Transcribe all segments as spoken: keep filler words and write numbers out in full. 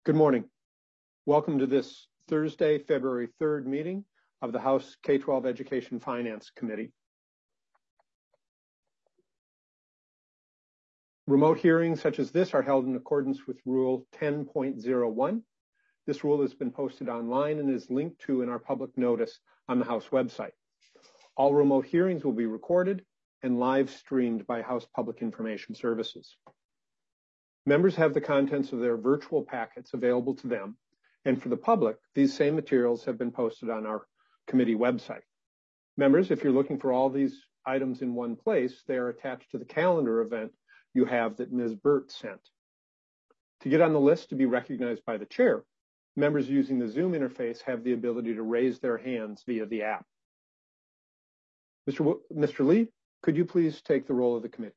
Good morning. Welcome to this Thursday, February third meeting of the House K twelve Education Finance Committee. Remote hearings such as this are held in accordance with Rule ten point oh one. This rule has been posted online and is linked to in our public notice on the House website. All remote hearings will be recorded and live streamed by House Public Information Services. Members have the contents of their virtual packets available to them, and for the public, these same materials have been posted on our committee website. Members, if you're looking for all these items in one place, they are attached to the calendar event you have that Miz Burt sent. To get on the list to be recognized by the chair, members using the Zoom interface have the ability to raise their hands via the app. Mister W- Mister Lee, could you please take the roll of the committee?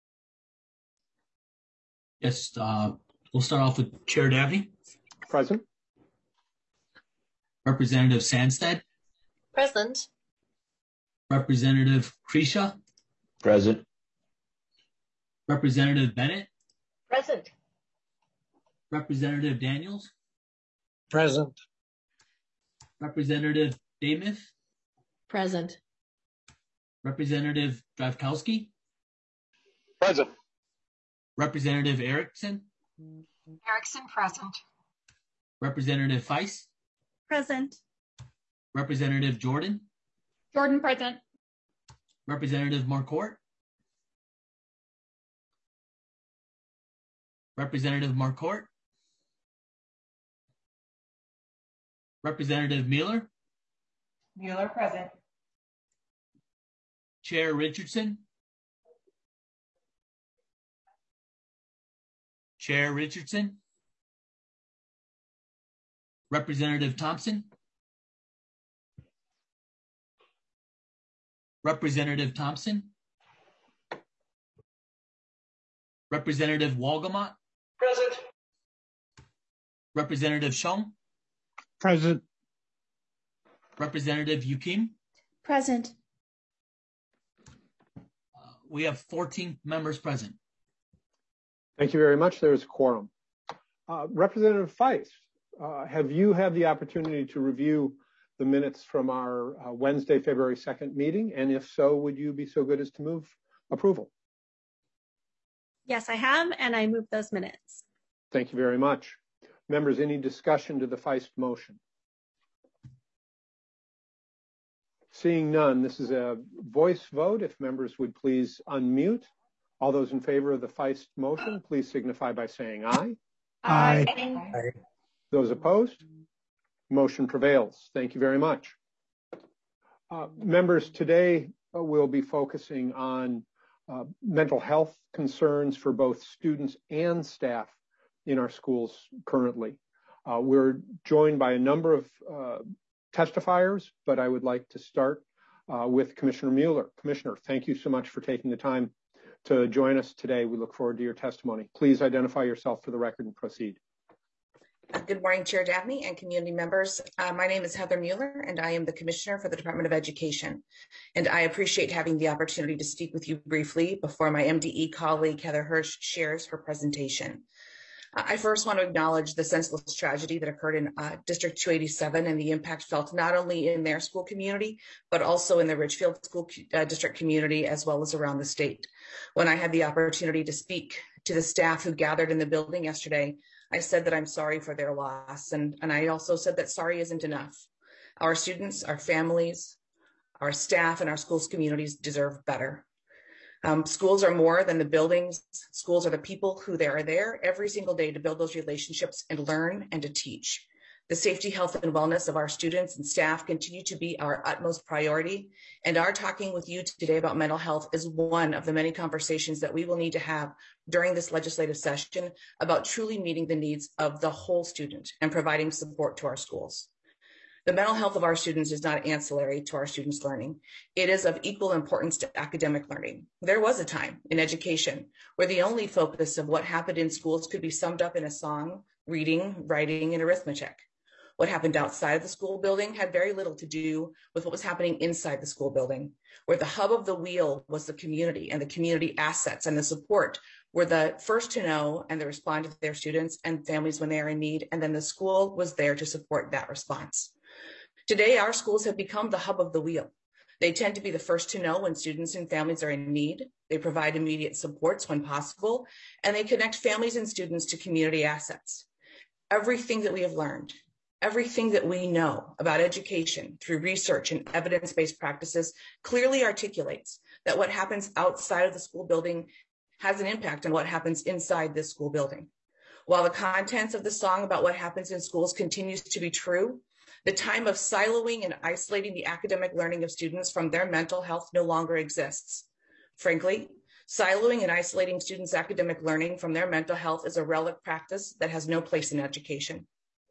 Yes, uh, we'll start off with Chair Dabney. Present. Representative Sandstead. Present. Representative Kresha. Present. Representative Bennett. Present. Representative Daniels. Present. Representative Damuth. Present. Representative Dravkowski. Present. Representative Erickson. Erickson present. Representative Feist. Present. Representative Jordan. Jordan present. Representative Marcourt. Representative Marcourt. Representative Mueller. Mueller present. Chair Richardson. Chair Richardson. Representative Thompson. Representative Thompson. Representative Walgamot. Present. Representative Shum. Present. Representative Yukim. Present. Uh, we have fourteen members present. Thank you very much. There is a quorum. Uh, Representative Feist, uh, have you had the opportunity to review the minutes from our uh, Wednesday, February second meeting? And if so, would you be so good as to move approval? Yes, I have, and I move those minutes. Thank you very much. Members, any discussion to the Feist motion? Seeing none, this is a voice vote. If members would please unmute. All those in favor of the Feist motion, please signify by saying aye. Aye. Aye. Those opposed? Motion prevails. Thank you very much. Uh, members, today uh, we'll be focusing on uh, mental health concerns for both students and staff in our schools currently. Uh, we're joined by a number of uh, testifiers, but I would like to start uh, with Commissioner Mueller. Commissioner, thank you so much for taking the time to join us today. We look forward to your testimony. Please identify yourself for the record and proceed. Good morning, Chair Dabney and community members. Uh, my name is Heather Mueller, and I am the Commissioner for the Department of Education. And I appreciate having the opportunity to speak with you briefly before my M D E colleague, Heather Hirsch, shares her presentation. Uh, I first want to acknowledge the senseless tragedy that occurred in uh, District two eighty-seven and the impact felt not only in their school community, but also in the Richfield School uh, District community, as well as around the state. When I had the opportunity to speak to the staff who gathered in the building yesterday, I said that I'm sorry for their loss. And, and I also said that sorry isn't enough. Our students, our families, our staff, and our schools communities deserve better. Um, schools are more than the buildings. Schools are the people who they are there every single day to build those relationships and learn and to teach. The safety, health, and wellness of our students and staff continue to be our utmost priority. And our talking with you today about mental health is one of the many conversations that we will need to have during this legislative session about truly meeting the needs of the whole student and providing support to our schools. The mental health of our students is not ancillary to our students' learning. It is of equal importance to academic learning. There was a time in education where the only focus of what happened in schools could be summed up in a song, reading, writing, and arithmetic. What happened outside of the school building had very little to do with what was happening inside the school building, where the hub of the wheel was the community, and the community assets and the support were the first to know and to respond to their students and families when they are in need, and then the school was there to support that response. Today, our schools have become the hub of the wheel. They tend to be the first to know when students and families are in need. They provide immediate supports when possible, and they connect families and students to community assets. Everything that we have learned, everything that we know about education through research and evidence-based practices clearly articulates that what happens outside of the school building has an impact on what happens inside this school building. While the contents of the song about what happens in schools continues to be true, the time of siloing and isolating the academic learning of students from their mental health no longer exists. Frankly, siloing and isolating students' academic learning from their mental health is a relic practice that has no place in education.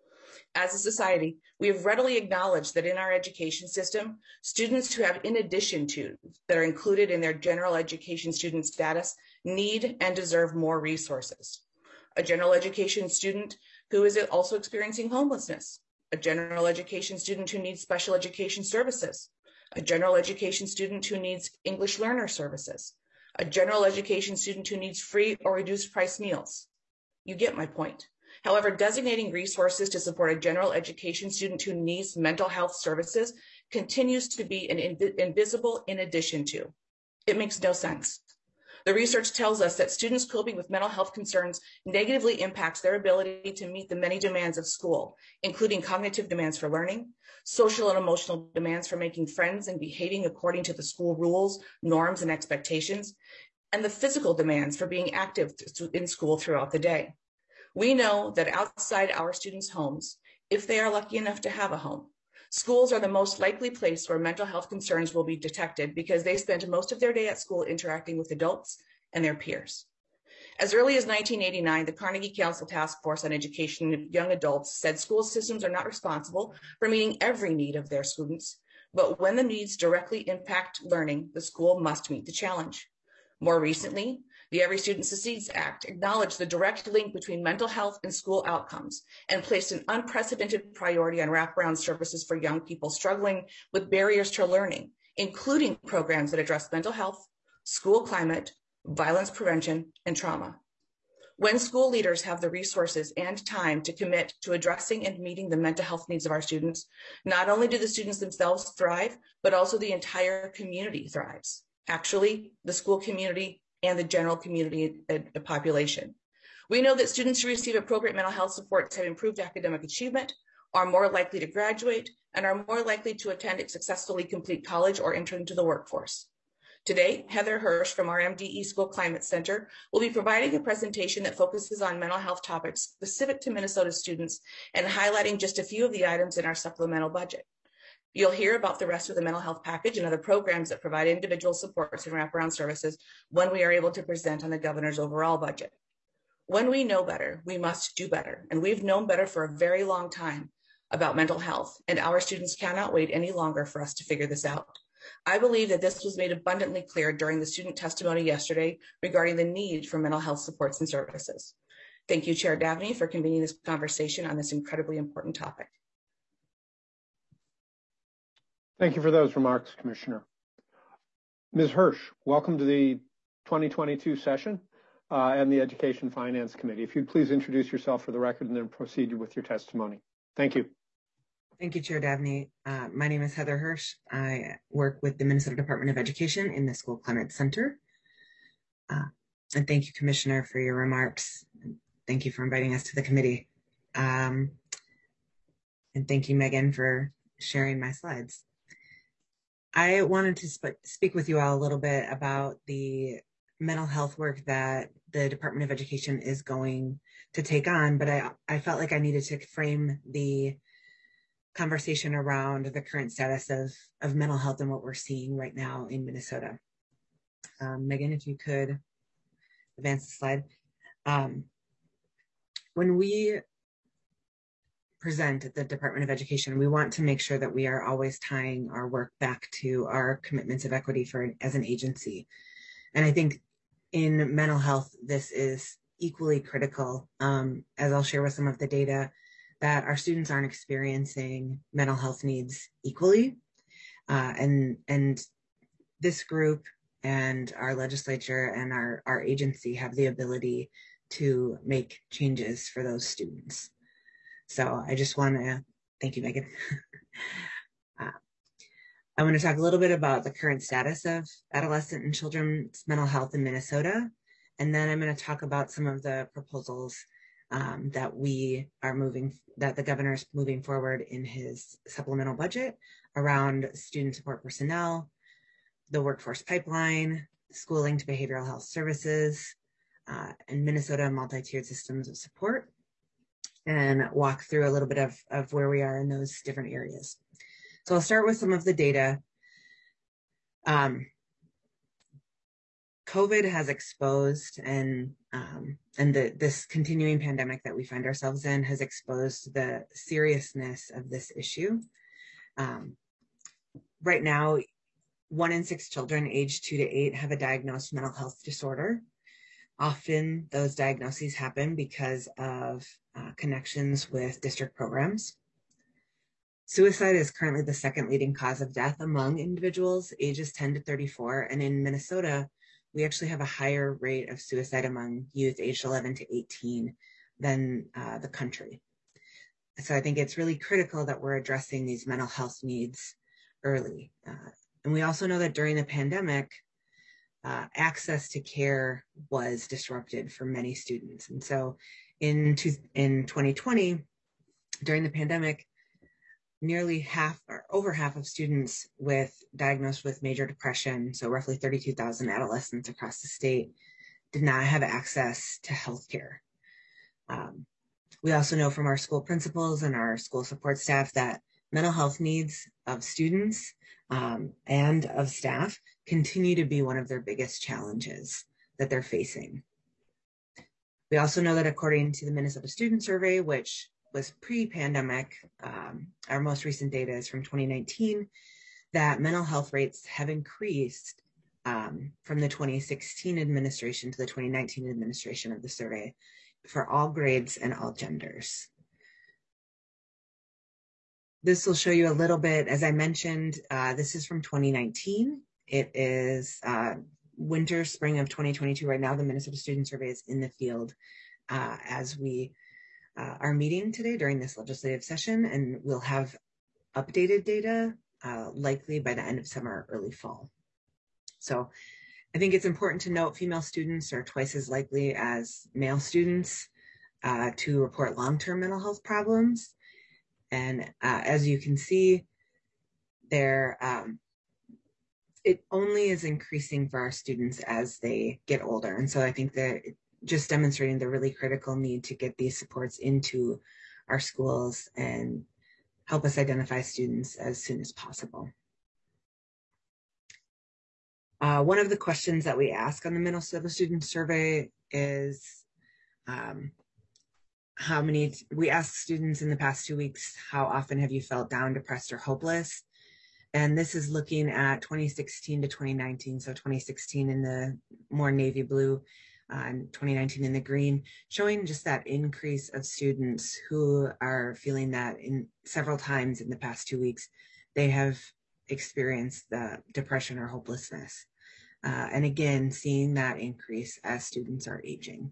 As a society, we have readily acknowledged that in our education system, students who have in addition to that are included in their general education student status need and deserve more resources. A general education student who is also experiencing homelessness, a general education student who needs special education services, a general education student who needs English learner services, a general education student who needs free or reduced price meals. You get my point. However, designating resources to support a general education student who needs mental health services continues to be an inv- invisible in addition to. It makes no sense. The research tells us that students coping with mental health concerns negatively impacts their ability to meet the many demands of school, including cognitive demands for learning, social and emotional demands for making friends and behaving according to the school rules, norms, and expectations, and the physical demands for being active in school throughout the day. We know that outside our students' homes, if they are lucky enough to have a home, schools are the most likely place where mental health concerns will be detected because they spend most of their day at school interacting with adults and their peers. As early as nineteen eighty-nine, the Carnegie Council Task Force on Education of Young Adults said school systems are not responsible for meeting every need of their students, but when the needs directly impact learning, the school must meet the challenge. More recently, the Every Student Succeeds Act acknowledged the direct link between mental health and school outcomes and placed an unprecedented priority on wraparound services for young people struggling with barriers to learning, including programs that address mental health, school climate, violence prevention, and trauma. When school leaders have the resources and time to commit to addressing and meeting the mental health needs of our students, not only do the students themselves thrive, but also the entire community thrives. Actually, the school community and the general community uh, population. We know that students who receive appropriate mental health supports have improved academic achievement, are more likely to graduate, and are more likely to attend and successfully complete college or enter into the workforce. Today, Heather Hirsch from our M D E School Climate Center will be providing a presentation that focuses on mental health topics specific to Minnesota students and highlighting just a few of the items in our supplemental budget. You'll hear about the rest of the mental health package and other programs that provide individual supports and wraparound services when we are able to present on the governor's overall budget. When we know better, we must do better, and we've known better for a very long time about mental health, and our students cannot wait any longer for us to figure this out. I believe that this was made abundantly clear during the student testimony yesterday regarding the need for mental health supports and services. Thank you, Chair Davney, for convening this conversation on this incredibly important topic. Thank you for those remarks, Commissioner. Miz Hirsch, welcome to the twenty twenty-two session uh, and the Education Finance Committee. If you'd please introduce yourself for the record and then proceed with your testimony. Thank you. Thank you, Chair Davney. Uh, my name is Heather Hirsch. I work with the Minnesota Department of Education in the School Climate Center. Uh, and thank you, Commissioner, for your remarks. Thank you for inviting us to the committee. Um, and thank you, Megan, for sharing my slides. I wanted to sp- speak with you all a little bit about the mental health work that the Department of Education is going to take on, but I, I felt like I needed to frame the conversation around the current status of, of mental health and what we're seeing right now in Minnesota. Um, Megan, if you could advance the slide. Um, when we present at the Department of Education, we want to make sure that we are always tying our work back to our commitments of equity for as an agency. And I think in mental health, this is equally critical. Um, as I'll share with some of the data that our students aren't experiencing mental health needs equally. Uh, and, and this group and our legislature and our, our agency have the ability to make changes for those students. So I just want to thank you, Megan. uh, I want to talk a little bit about the current status of adolescent and children's mental health in Minnesota. And then I'm going to talk about some of the proposals um, that we are moving, that the governor is moving forward in his supplemental budget around student support personnel, the workforce pipeline, schooling to behavioral health services, uh, and Minnesota multi-tiered systems of support, and walk through a little bit of, of where we are in those different areas. So I'll start with some of the data. Um, COVID has exposed, and um, and the, this continuing pandemic that we find ourselves in has exposed the seriousness of this issue. Um, right now, one in six children aged two to eight have a diagnosed mental health disorder. Often those diagnoses happen because of uh, connections with district programs. Suicide is currently the second leading cause of death among individuals ages ten to thirty-four. And in Minnesota, we actually have a higher rate of suicide among youth aged eleven to eighteen than uh, the country. So I think it's really critical that we're addressing these mental health needs early. Uh, and we also know that during the pandemic, uh, access to care was disrupted for many students. And so in, two, in twenty twenty, during the pandemic, nearly half or over half of students with diagnosed with major depression, so roughly thirty-two thousand adolescents across the state, did not have access to healthcare. Um, we also know from our school principals and our school support staff that mental health needs of students um, and of staff continue to be one of their biggest challenges that they're facing. We also know that according to the Minnesota Student Survey, which was pre-pandemic, um, our most recent data is from twenty nineteen, that mental health rates have increased um, from the twenty sixteen administration to the twenty nineteen administration of the survey for all grades and all genders. This will show you a little bit, as I mentioned, uh, this is from twenty nineteen. It is uh, winter, spring of twenty twenty-two. Right now, the Minnesota Student Survey is in the field uh, as we Uh, our meeting today during this legislative session, and we'll have updated data uh, likely by the end of summer or early fall. So I think it's important to note female students are twice as likely as male students uh, to report long-term mental health problems. And uh, as you can see, there, um, it only is increasing for our students as they get older. And so I think that it, just demonstrating the really critical need to get these supports into our schools and help us identify students as soon as possible. Uh, one of the questions that we ask on the Minnesota Student Survey is um, how many, we ask students in the past two weeks, how often have you felt down, depressed, or hopeless? And this is looking at twenty sixteen to twenty nineteen, so twenty sixteen in the more navy blue, Uh, and twenty nineteen in the green, showing just that increase of students who are feeling that in several times in the past two weeks, they have experienced the depression or hopelessness. Uh, and again, seeing that increase as students are aging.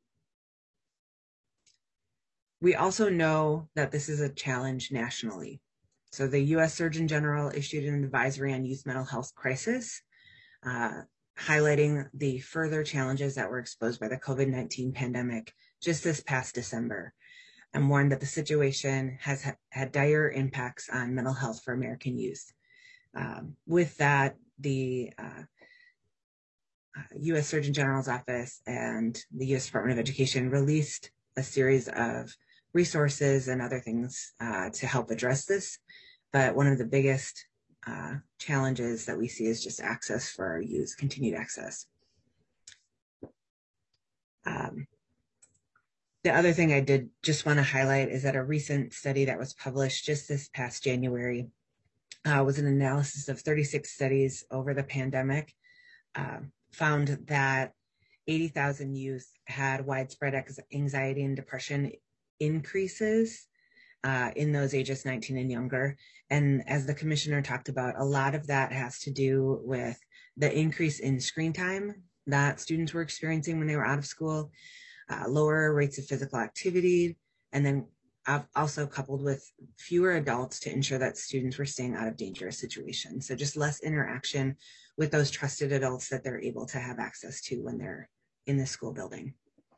We also know that this is a challenge nationally. So the U S Surgeon General issued an advisory on youth mental health crisis, uh, highlighting the further challenges that were exposed by the COVID nineteen pandemic just this past December, and warned that the situation has ha- had dire impacts on mental health for American youth. Um, with that, the uh, uh, U S Surgeon General's office and the U S Department of Education released a series of resources and other things uh, to help address this. But one of the biggest Uh, challenges that we see is just access for our youth, continued access. Um, the other thing I did just want to highlight is that a recent study that was published just this past January uh, was an analysis of thirty-six studies over the pandemic, uh, found that eighty thousand youth had widespread anxiety and depression increases uh, in those ages nineteen and younger. And as the commissioner talked about, a lot of that has to do with the increase in screen time that students were experiencing when they were out of school, uh, lower rates of physical activity, and then also coupled with fewer adults to ensure that students were staying out of dangerous situations. So just less interaction with those trusted adults that they're able to have access to when they're in the school building.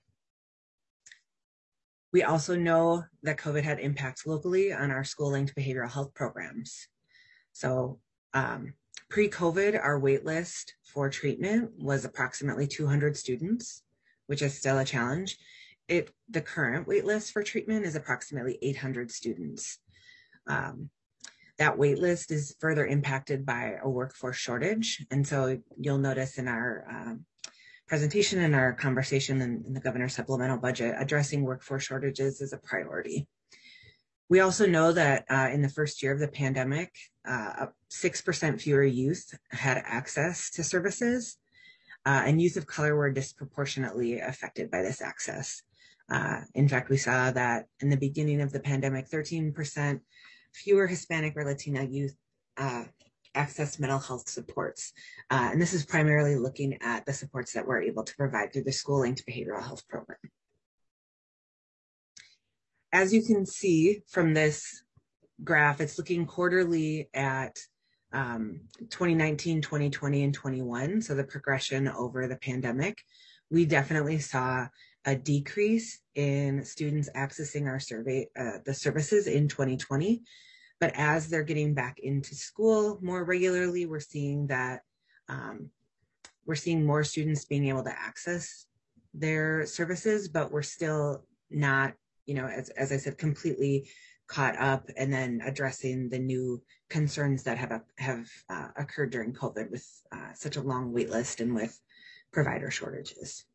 We also know that COVID had impacts locally on our school-linked behavioral health programs. So um, pre-COVID, our wait list for treatment was approximately two hundred students, which is still a challenge. It, the current wait list for treatment is approximately eight hundred students. Um, that wait list is further impacted by a workforce shortage. And so you'll notice in our um, presentation and our conversation in, in the governor's supplemental budget, addressing workforce shortages is a priority. We also know that uh, in the first year of the pandemic, uh, six percent fewer youth had access to services, uh, and youth of color were disproportionately affected by this access. Uh, in fact, we saw that in the beginning of the pandemic, thirteen percent fewer Hispanic or Latina youth uh, access mental health supports. Uh, and this is primarily looking at the supports that we're able to provide through the school-linked behavioral health program. As you can see from this graph, it's looking quarterly at um, twenty nineteen, twenty twenty, and twenty-one, so the progression over the pandemic. We definitely saw a decrease in students accessing our survey, uh, the services in twenty twenty. But as they're getting back into school more regularly, we're seeing that um, we're seeing more students being able to access their services, but we're still not, you know, as, as I said, completely caught up and then addressing the new concerns that have, have uh, occurred during COVID with uh, such a long wait list and with provider shortages.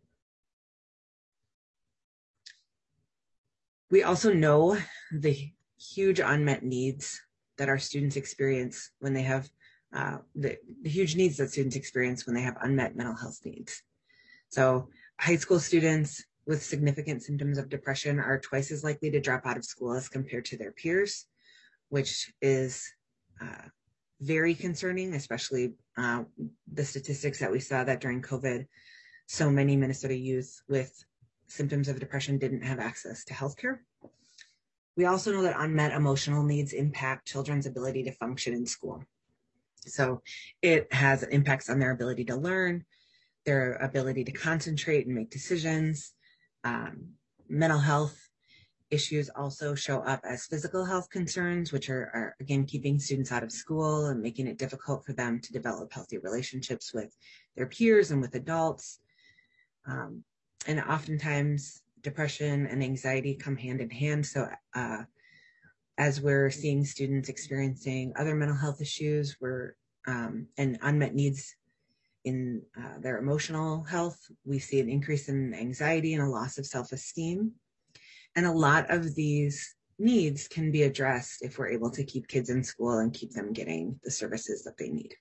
We also know the huge unmet needs that our students experience when they have, uh, the, the huge needs that students experience when they have unmet mental health needs. So high school students with significant symptoms of depression are twice as likely to drop out of school as compared to their peers, which is uh, very concerning, especially uh, the statistics that we saw that during COVID, so many Minnesota youth with symptoms of depression didn't have access to healthcare. We also know that unmet emotional needs impact children's ability to function in school. So it has impacts on their ability to learn, their ability to concentrate and make decisions. Um, mental health issues also show up as physical health concerns, which are, are, again, keeping students out of school and making it difficult for them to develop healthy relationships with their peers and with adults. Um, and oftentimes, depression and anxiety come hand in hand. So uh, as we're seeing students experiencing other mental health issues we're, um, and unmet needs in uh, their emotional health, we see an increase in anxiety and a loss of self-esteem. And a lot of these needs can be addressed if we're able to keep kids in school and keep them getting the services that they need.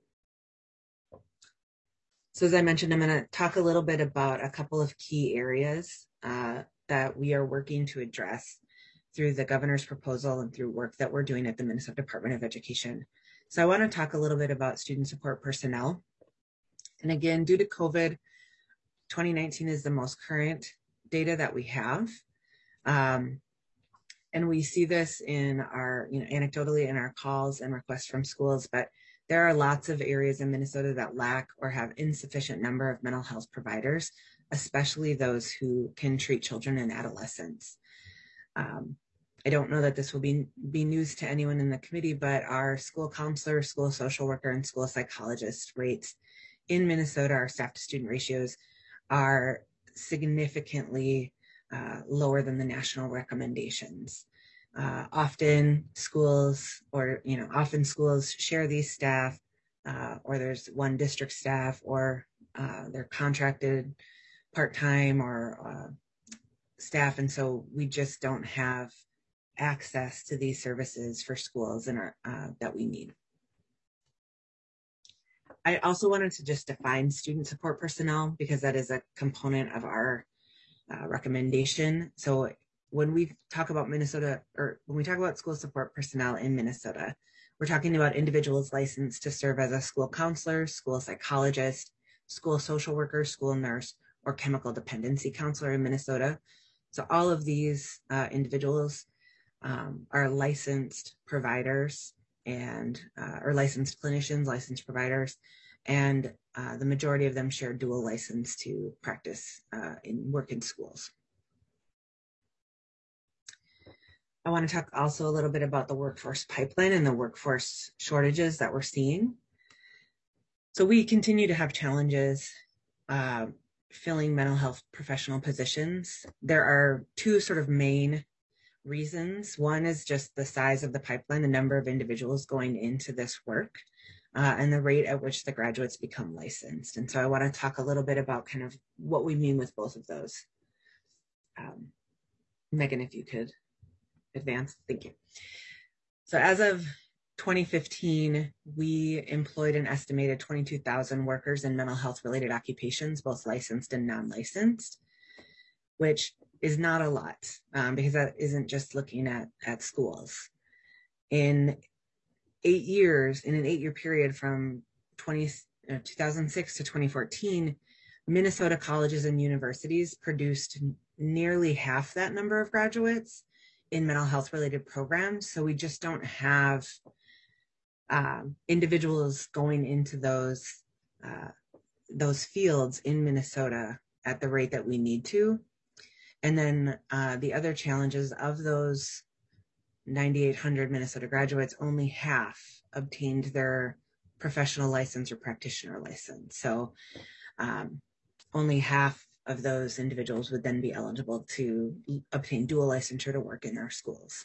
So as I mentioned, I'm going to talk a little bit about a couple of key areas uh, that we are working to address through the governor's proposal and through work that we're doing at the Minnesota Department of Education. So I want to talk a little bit about student support personnel. And again, due to COVID, twenty nineteen is the most current data that we have. Um, and we see this in our, you know, anecdotally in our calls and requests from schools, but there are lots of areas in Minnesota that lack or have insufficient number of mental health providers, especially those who can treat children and adolescents. Um, I don't know that this will be, be news to anyone in the committee, but our school counselor, school social worker, and school psychologist rates in Minnesota, our staff to student ratios are significantly uh, lower than the national recommendations. Uh, often schools or, you know, often schools share these staff uh, or there's one district staff or uh, they're contracted part-time or uh, staff. And so we just don't have access to these services for schools and our, uh, that we need. I also wanted to just define student support personnel because that is a component of our uh, recommendation. So when we talk about Minnesota, or when we talk about school support personnel in Minnesota, we're talking about individuals licensed to serve as a school counselor, school psychologist, school social worker, school nurse, or chemical dependency counselor in Minnesota. So all of these uh, individuals um, are licensed providers and uh, or licensed clinicians, licensed providers, and uh, the majority of them share dual license to practice uh, in work in schools. I want to talk also a little bit about the workforce pipeline and the workforce shortages that we're seeing. So we continue to have challenges uh, filling mental health professional positions. There are two sort of main reasons. One is just the size of the pipeline, the number of individuals going into this work, uh, and the rate at which the graduates become licensed. And so I want to talk a little bit about kind of what we mean with both of those. Um, Megan, if you could advance, thank you. So as of twenty fifteen, we employed an estimated twenty-two thousand workers in mental health related occupations, both licensed and non-licensed, which is not a lot um, because that isn't just looking at, at schools. In eight years, in an eight year period from twenty, uh, two thousand six to twenty fourteen, Minnesota colleges and universities produced nearly half that number of graduates in mental health related programs. So we just don't have um, individuals going into those, uh, those fields in Minnesota at the rate that we need to. And then uh, the other challenges of those ninety-eight hundred Minnesota graduates, only half obtained their professional license or practitioner license. So um, only half of those individuals would then be eligible to obtain dual licensure to work in their schools.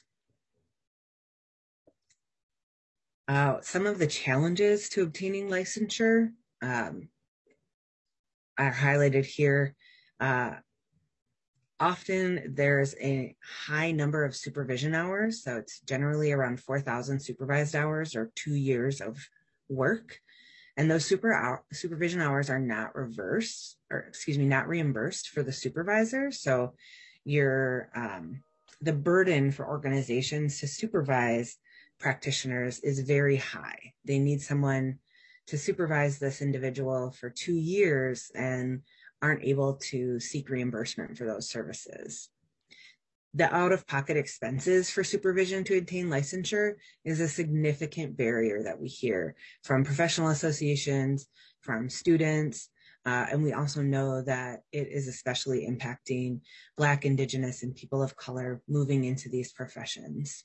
Uh, some of the challenges to obtaining licensure um, are highlighted here. Uh, often there's a high number of supervision hours, so it's generally around four thousand supervised hours or two years of work. And those super hour, supervision hours are not reversed, or excuse me, not reimbursed for the supervisor. So your um, the burden for organizations to supervise practitioners is very high. They need someone to supervise this individual for two years and aren't able to seek reimbursement for those services. The out-of-pocket expenses for supervision to obtain licensure is a significant barrier that we hear from professional associations, from students, uh, and we also know that it is especially impacting Black, Indigenous, and people of color moving into these professions.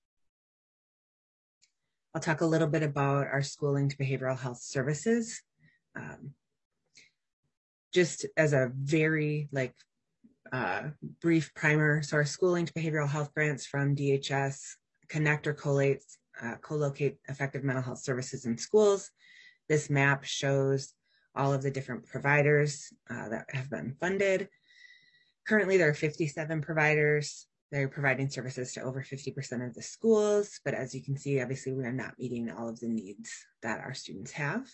I'll talk a little bit about our school-linked behavioral health services. Um, just as a very like uh, brief primer, so our school-linked behavioral health grants from D H S connect or collate, uh, co-locate effective mental health services in schools. This map shows all of the different providers uh, that have been funded. Currently, there are fifty-seven providers. They're providing services to over fifty percent of the schools, but as you can see, obviously we are not meeting all of the needs that our students have.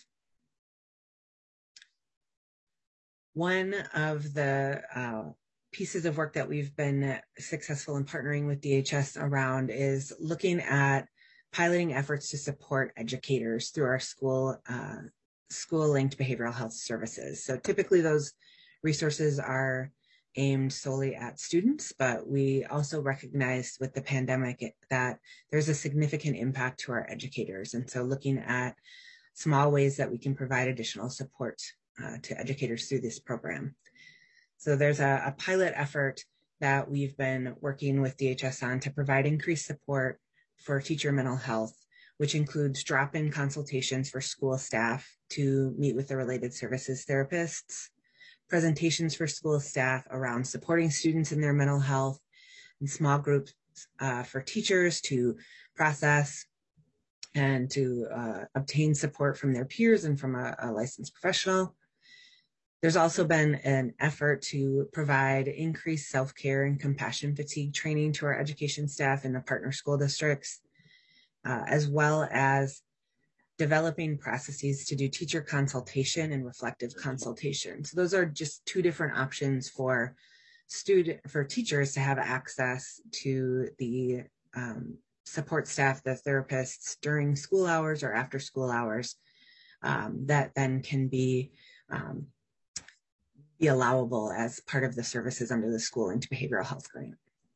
One of the uh, pieces of work that we've been successful in partnering with D H S around is looking at piloting efforts to support educators through our school uh, school-linked behavioral health services. So typically those resources are aimed solely at students, but we also recognize with the pandemic that there's a significant impact to our educators. And so looking at small ways that we can provide additional support uh, to educators through this program. So there's a, a pilot effort that we've been working with D H S on to provide increased support for teacher mental health, which includes drop-in consultations for school staff to meet with the related services therapists, presentations for school staff around supporting students in their mental health, and small groups uh, for teachers to process and to uh, obtain support from their peers and from a, a licensed professional. There's also been an effort to provide increased self-care and compassion fatigue training to our education staff in the partner school districts, uh, as well as developing processes to do teacher consultation and reflective consultation. So those are just two different options for student, for teachers to have access to the um, support staff, the therapists during school hours or after school hours, um, that then can be um, be allowable as part of the services under the School into Behavioral Health Grant.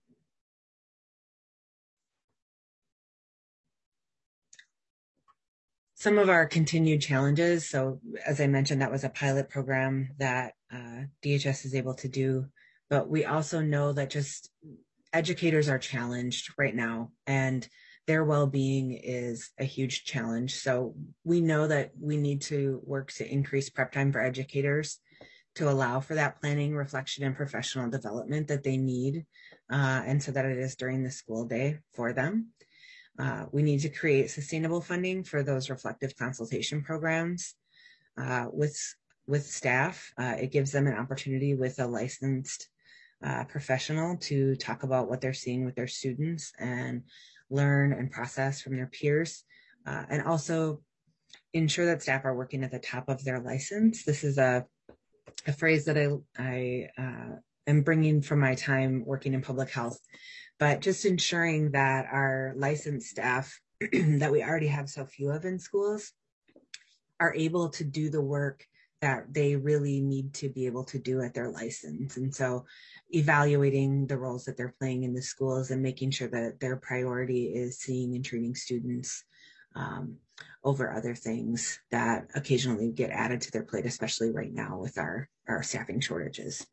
Some of our continued challenges. So as I mentioned, that was a pilot program that uh, D H S is able to do, but we also know that just educators are challenged right now and their well-being is a huge challenge. So we know that we need to work to increase prep time for educators to allow for that planning, reflection, and professional development that they need, uh, and so that it is during the school day for them. Uh, we need to create sustainable funding for those reflective consultation programs uh, with, with staff. Uh, it gives them an opportunity with a licensed uh, professional to talk about what they're seeing with their students and learn and process from their peers, uh, and also ensure that staff are working at the top of their license. This is a, a phrase that I, I uh, am bringing from my time working in public health, but just ensuring that our licensed staff that we already have so few of in schools are able to do the work that they really need to be able to do at their license. And so evaluating the roles that they're playing in the schools and making sure that their priority is seeing and treating students um, over other things that occasionally get added to their plate, especially right now with our, our staffing shortages.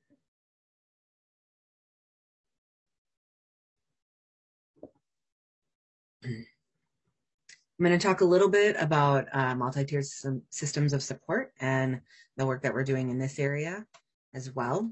I'm going to talk a little bit about uh, multi-tiered system, systems of support and the work that we're doing in this area as well.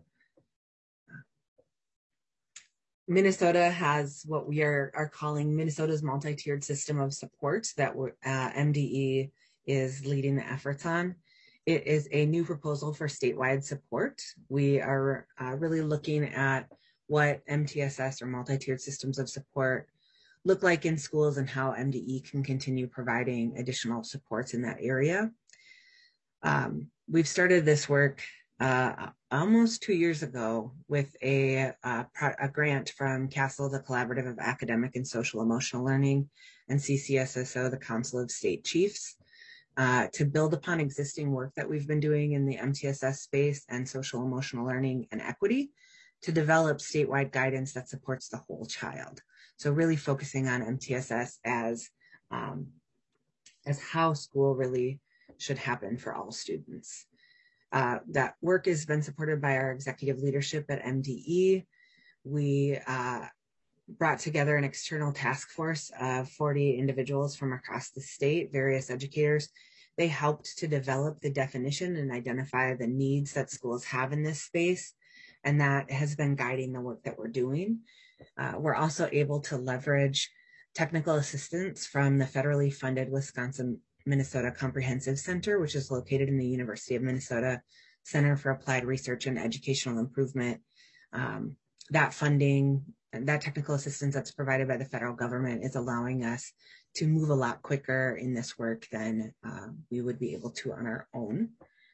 Minnesota has what we are, are calling Minnesota's multi-tiered system of support that we're, uh, M D E is leading the efforts on. It is a new proposal for statewide support. We are uh, really looking at what M T S S or multi-tiered systems of support look like in schools and how M D E can continue providing additional supports in that area. Um, we've started this work uh, almost two years ago with a, uh, a grant from CASEL, the Collaborative of Academic and Social Emotional Learning, and C C S S O, the Council of State Chiefs, uh, to build upon existing work that we've been doing in the M T S S space and social emotional learning and equity to develop statewide guidance that supports the whole child. So really focusing on M T S S as, um, as how school really should happen for all students. Uh, that work has been supported by our executive leadership at M D E. We uh, brought together an external task force of forty individuals from across the state, various educators. They helped to develop the definition and identify the needs that schools have in this space, and that has been guiding the work that we're doing. Uh, we're also able to leverage technical assistance from the federally funded Wisconsin Minnesota Comprehensive Center, which is located in the University of Minnesota Center for Applied Research and Educational Improvement. Um, that funding, that technical assistance that's provided by the federal government is allowing us to move a lot quicker in this work than uh, we would be able to on our own.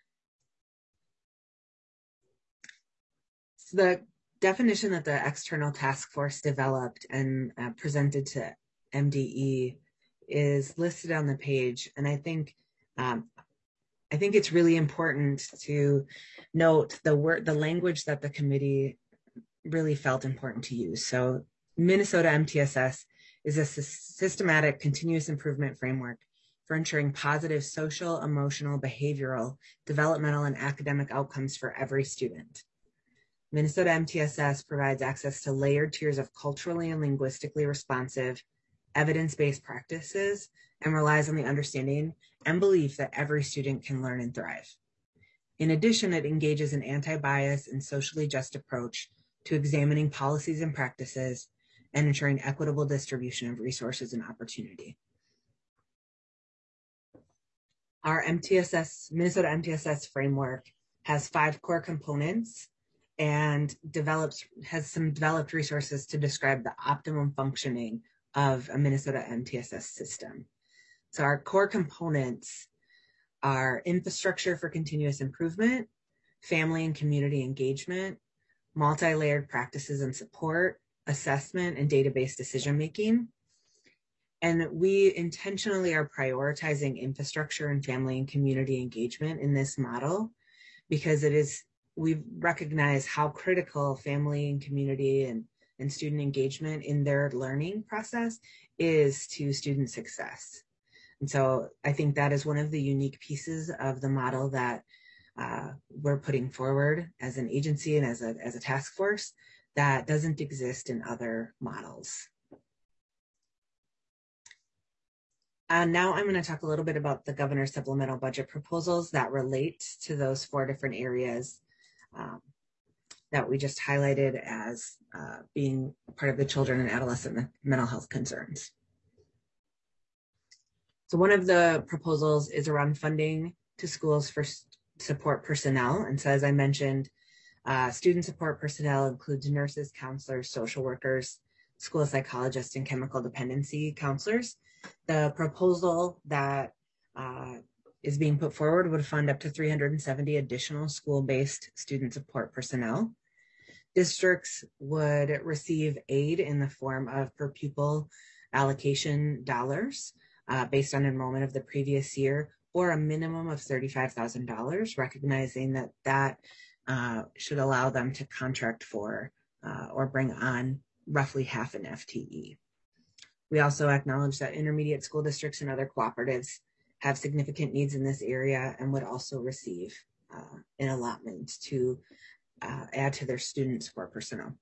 So the definition that the external task force developed and uh, presented to M D E is listed on the page, and I think um, I think it's really important to note the word, the language that the committee really felt important to use. So Minnesota M T S S is a systematic continuous improvement framework for ensuring positive social, emotional, behavioral, developmental, and academic outcomes for every student. Minnesota M T S S provides access to layered tiers of culturally and linguistically responsive, evidence-based practices and relies on the understanding and belief that every student can learn and thrive. In addition, it engages an anti-bias and socially just approach to examining policies and practices and ensuring equitable distribution of resources and opportunity. Our M T S S, Minnesota M T S S framework has five core components and develops, has some developed resources to describe the optimum functioning of a Minnesota M T S S system. So our core components are infrastructure for continuous improvement, family and community engagement, multi-layered practices and support, assessment, and database decision-making. And we intentionally are prioritizing infrastructure and family and community engagement in this model because it is, we've recognized how critical family and community and, and student engagement in their learning process is to student success. And so I think that is one of the unique pieces of the model that uh, we're putting forward as an agency and as a, as a task force that doesn't exist in other models. And now I'm going to talk a little bit about the governor's supplemental budget proposals that relate to those four different areas um, that we just highlighted as uh, being part of the children and adolescent mental health concerns. So one of the proposals is around funding to schools for support personnel. And so as I mentioned, uh, student support personnel includes nurses, counselors, social workers, school psychologists, and chemical dependency counselors. The proposal that uh, is being put forward would fund up to three hundred seventy additional school-based student support personnel. Districts would receive aid in the form of per pupil allocation dollars uh, based on enrollment of the previous year, or a minimum of thirty-five thousand dollars, recognizing that that uh, should allow them to contract for uh, or bring on roughly half an F T E. We also acknowledge that intermediate school districts and other cooperatives have significant needs in this area and would also receive uh, an allotment to uh, add to their student support personnel.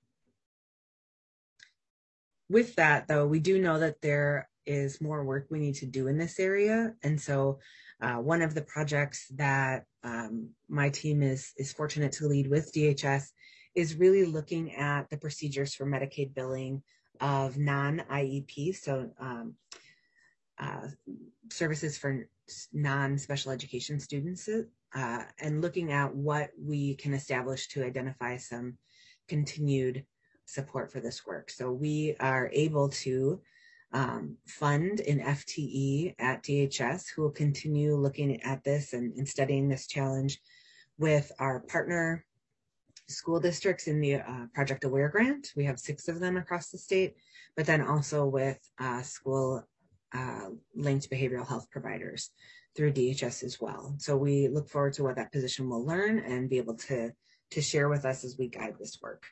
With that, though, we do know that there is more work we need to do in this area. And so uh, one of the projects that um, my team is, is fortunate to lead with D H S is really looking at the procedures for Medicaid billing of non-I E P, so um, uh, services for non-special education students, uh, and looking at what we can establish to identify some continued support for this work. So we are able to um, fund an F T E at D H S who will continue looking at this and, and studying this challenge with our partner school districts in the uh, Project Aware grant. We have six of them across the state, but then also with uh, school uh, linked behavioral health providers through D H S as well. So we look forward to what that position will learn and be able to, to share with us as we guide this work.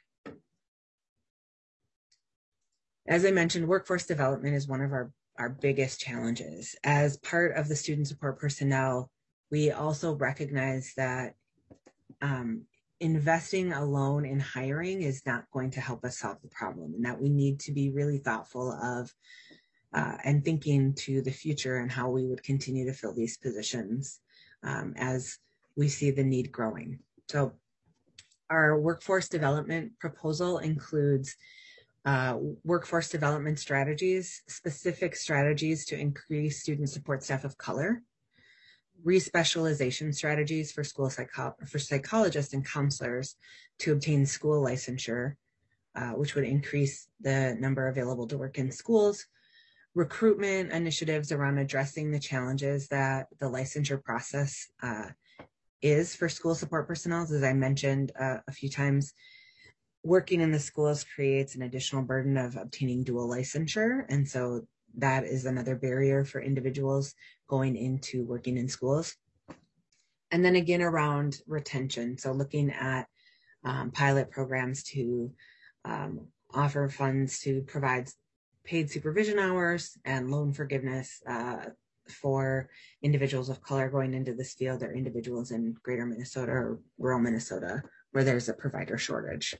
As I mentioned, workforce development is one of our, our biggest challenges. As part of the student support personnel, we also recognize that um, investing alone in hiring is not going to help us solve the problem, and that we need to be really thoughtful of uh, and thinking to the future and how we would continue to fill these positions um, as we see the need growing. So our workforce development proposal includes uh, workforce development strategies, specific strategies to increase student support staff of color, respecialization strategies for school psycho for psychologists and counselors to obtain school licensure, uh, which would increase the number available to work in schools, recruitment initiatives around addressing the challenges that the licensure process uh, is for school support personnel. As I mentioned uh, a few times, working in the schools creates an additional burden of obtaining dual licensure, and so that is another barrier for individuals going into working in schools. And then again around retention, so looking at um, pilot programs to um, offer funds to provide paid supervision hours and loan forgiveness uh, for individuals of color going into this field, or individuals in greater Minnesota or rural Minnesota where there's a provider shortage.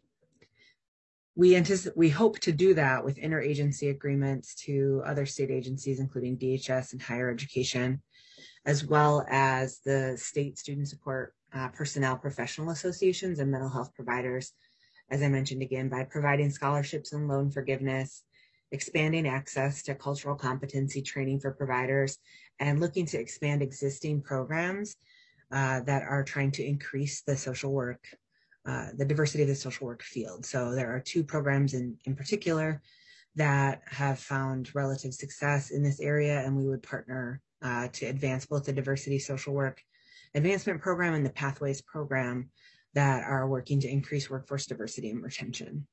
We anticipate, we hope to do that with interagency agreements to other state agencies, including D H S and higher education, as well as the state student support uh, personnel professional associations and mental health providers, as I mentioned again, by providing scholarships and loan forgiveness, expanding access to cultural competency training for providers, and looking to expand existing programs uh, that are trying to increase the social work Uh, the diversity of the social work field. So there are two programs in, in particular that have found relative success in this area, and we would partner uh, to advance both the diversity social work advancement program and the pathways program that are working to increase workforce diversity and retention.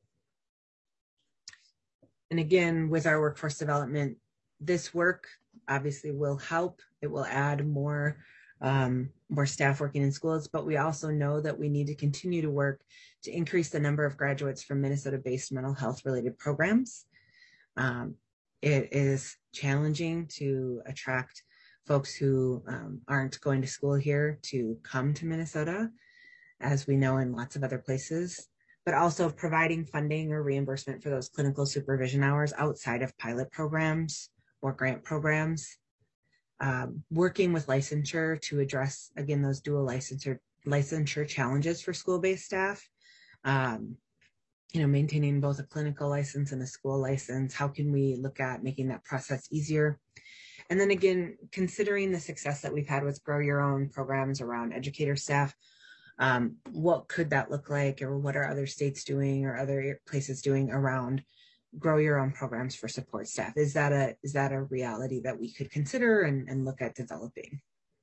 And again, with our workforce development, this work obviously will help. It will add more, um, more staff working in schools, but we also know that we need to continue to work to increase the number of graduates from Minnesota-based mental health related programs. Um, it is challenging to attract folks who um, aren't going to school here to come to Minnesota, as we know in lots of other places, but also providing funding or reimbursement for those clinical supervision hours outside of pilot programs or grant programs. Um, working with licensure to address, again, those dual licensure, licensure challenges for school-based staff. Um, you know, maintaining both a clinical license and a school license. How can we look at making that process easier? And then again, considering the success that we've had with Grow Your Own programs around educator staff, um, what could that look like, or what are other states doing or other places doing around Grow Your Own programs for support staff? Is that a is that a reality that we could consider and, and look at developing?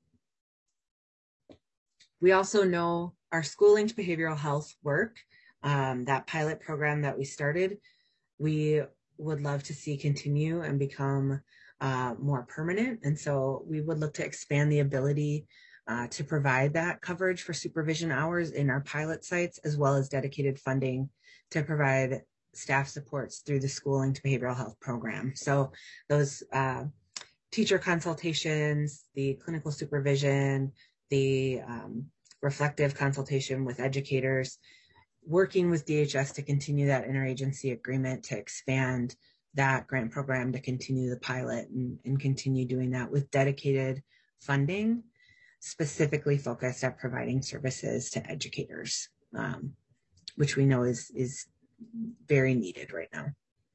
We also know our school-linked behavioral health work, um, that pilot program that we started, we would love to see continue and become uh, more permanent. And so we would look to expand the ability uh, to provide that coverage for supervision hours in our pilot sites, as well as dedicated funding to provide staff supports through the school-linked behavioral health program. So those uh, teacher consultations, the clinical supervision, the um, reflective consultation with educators, working with D H S to continue that interagency agreement to expand that grant program, to continue the pilot and, and continue doing that with dedicated funding, specifically focused at providing services to educators, um, which we know is, is very needed right now.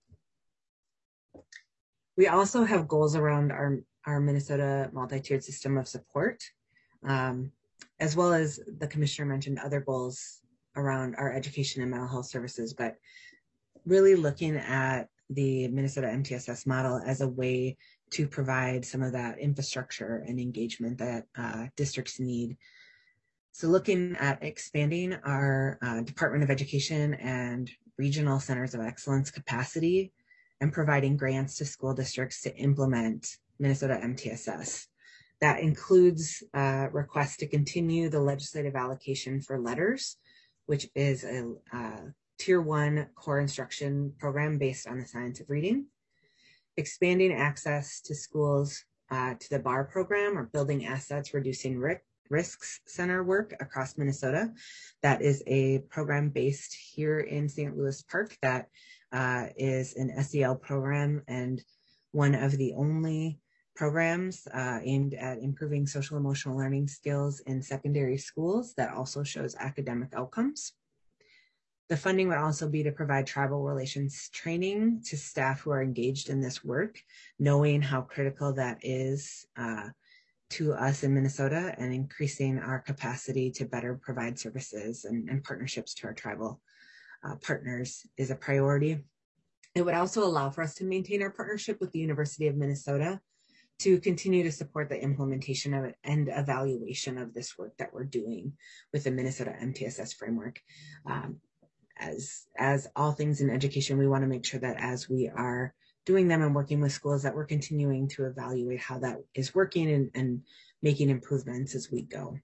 We also have goals around our, our Minnesota multi-tiered system of support, um, as well as the commissioner mentioned other goals around our education and mental health services, but really looking at the Minnesota M T S S model as a way to provide some of that infrastructure and engagement that uh, districts need. So looking at expanding our uh, Department of Education and regional centers of excellence capacity and providing grants to school districts to implement Minnesota M T S S. That includes uh, requests to continue the legislative allocation for letters, which is a uh, tier one core instruction program based on the science of reading, expanding access to schools uh, to the B A R program, or Building Assets, Reducing Risks Center work across Minnesota. That is a program based here in Saint Louis Park that uh, is an S E L program and one of the only programs uh, aimed at improving social emotional learning skills in secondary schools that also shows academic outcomes. The funding would also be to provide tribal relations training to staff who are engaged in this work, knowing how critical that is uh, to us in Minnesota, and increasing our capacity to better provide services and, and partnerships to our tribal uh, partners is a priority. It would also allow for us to maintain our partnership with the University of Minnesota to continue to support the implementation of it and evaluation of this work that we're doing with the Minnesota M T S S framework. Um, as, as all things in education, we want to make sure that as we are doing them and working with schools, that we're continuing to evaluate how that is working and, and making improvements as we go.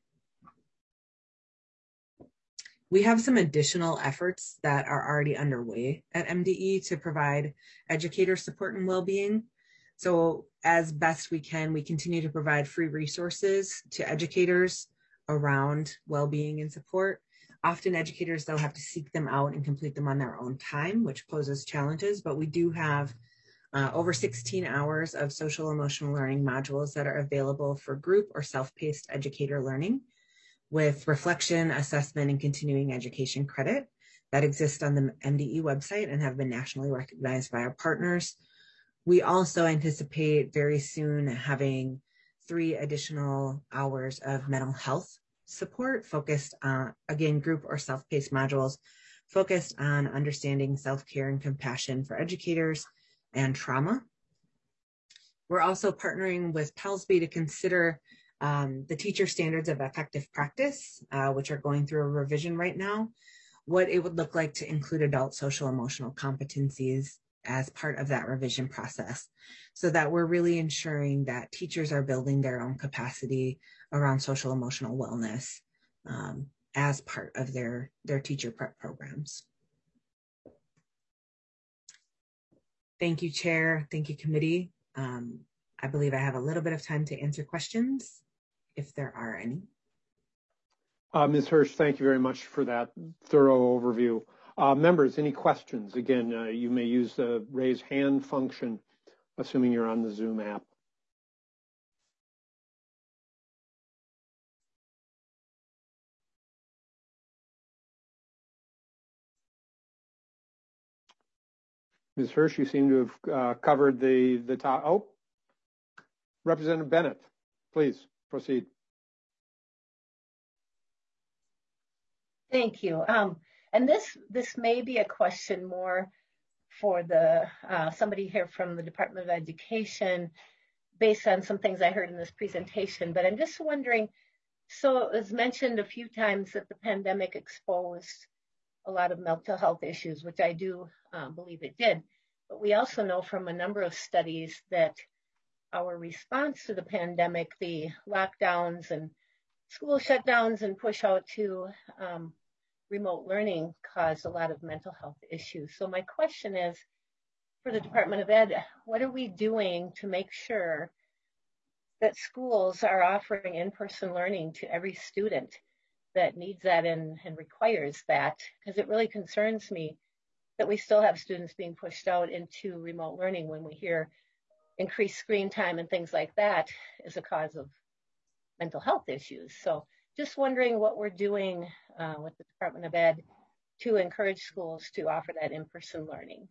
We have some additional efforts that are already underway at M D E to provide educator support and well-being. So as best we can, we continue to provide free resources to educators around well-being and support. Often educators, they'll have to seek them out and complete them on their own time, which poses challenges, but we do have uh, over sixteen hours of social emotional learning modules that are available for group or self-paced educator learning with reflection, assessment, and continuing education credit that exist on the M D E website and have been nationally recognized by our partners. We also anticipate very soon having three additional hours of mental health support focused on, again, group or self-paced modules focused on understanding self-care and compassion for educators and trauma. We're also partnering with Pelsby to consider um, the teacher standards of effective practice, uh, which are going through a revision right now, what it would look like to include adult social emotional competencies as part of that revision process, so that we're really ensuring that teachers are building their own capacity around social emotional wellness um, as part of their, their teacher prep programs. Thank you, Chair. Thank you, committee. Um, I believe I have a little bit of time to answer questions, if there are any. Uh, Miz Hirsch, thank you very much for that thorough overview. Uh, members, any questions? Again, uh, you may use the raise hand function, assuming you're on the Zoom app. Miz Hirsch, you seem to have uh, covered the, the top. Oh, Representative Bennett, please proceed. Thank you. Um, and this this may be a question more for the uh, somebody here from the Department of Education, based on some things I heard in this presentation. But I'm just wondering. So it was mentioned a few times that the pandemic exposed a lot of mental health issues, which I do uh, believe it did. But we also know from a number of studies that our response to the pandemic, the lockdowns and school shutdowns and push out to um, remote learning, caused a lot of mental health issues. So my question is, for the Department of Ed, what are we doing to make sure that schools are offering in-person learning to every student that needs that and, and requires that? Because it really concerns me that we still have students being pushed out into remote learning when we hear increased screen time and things like that is a cause of mental health issues. So just wondering what we're doing uh, with the Department of Ed to encourage schools to offer that in-person learning.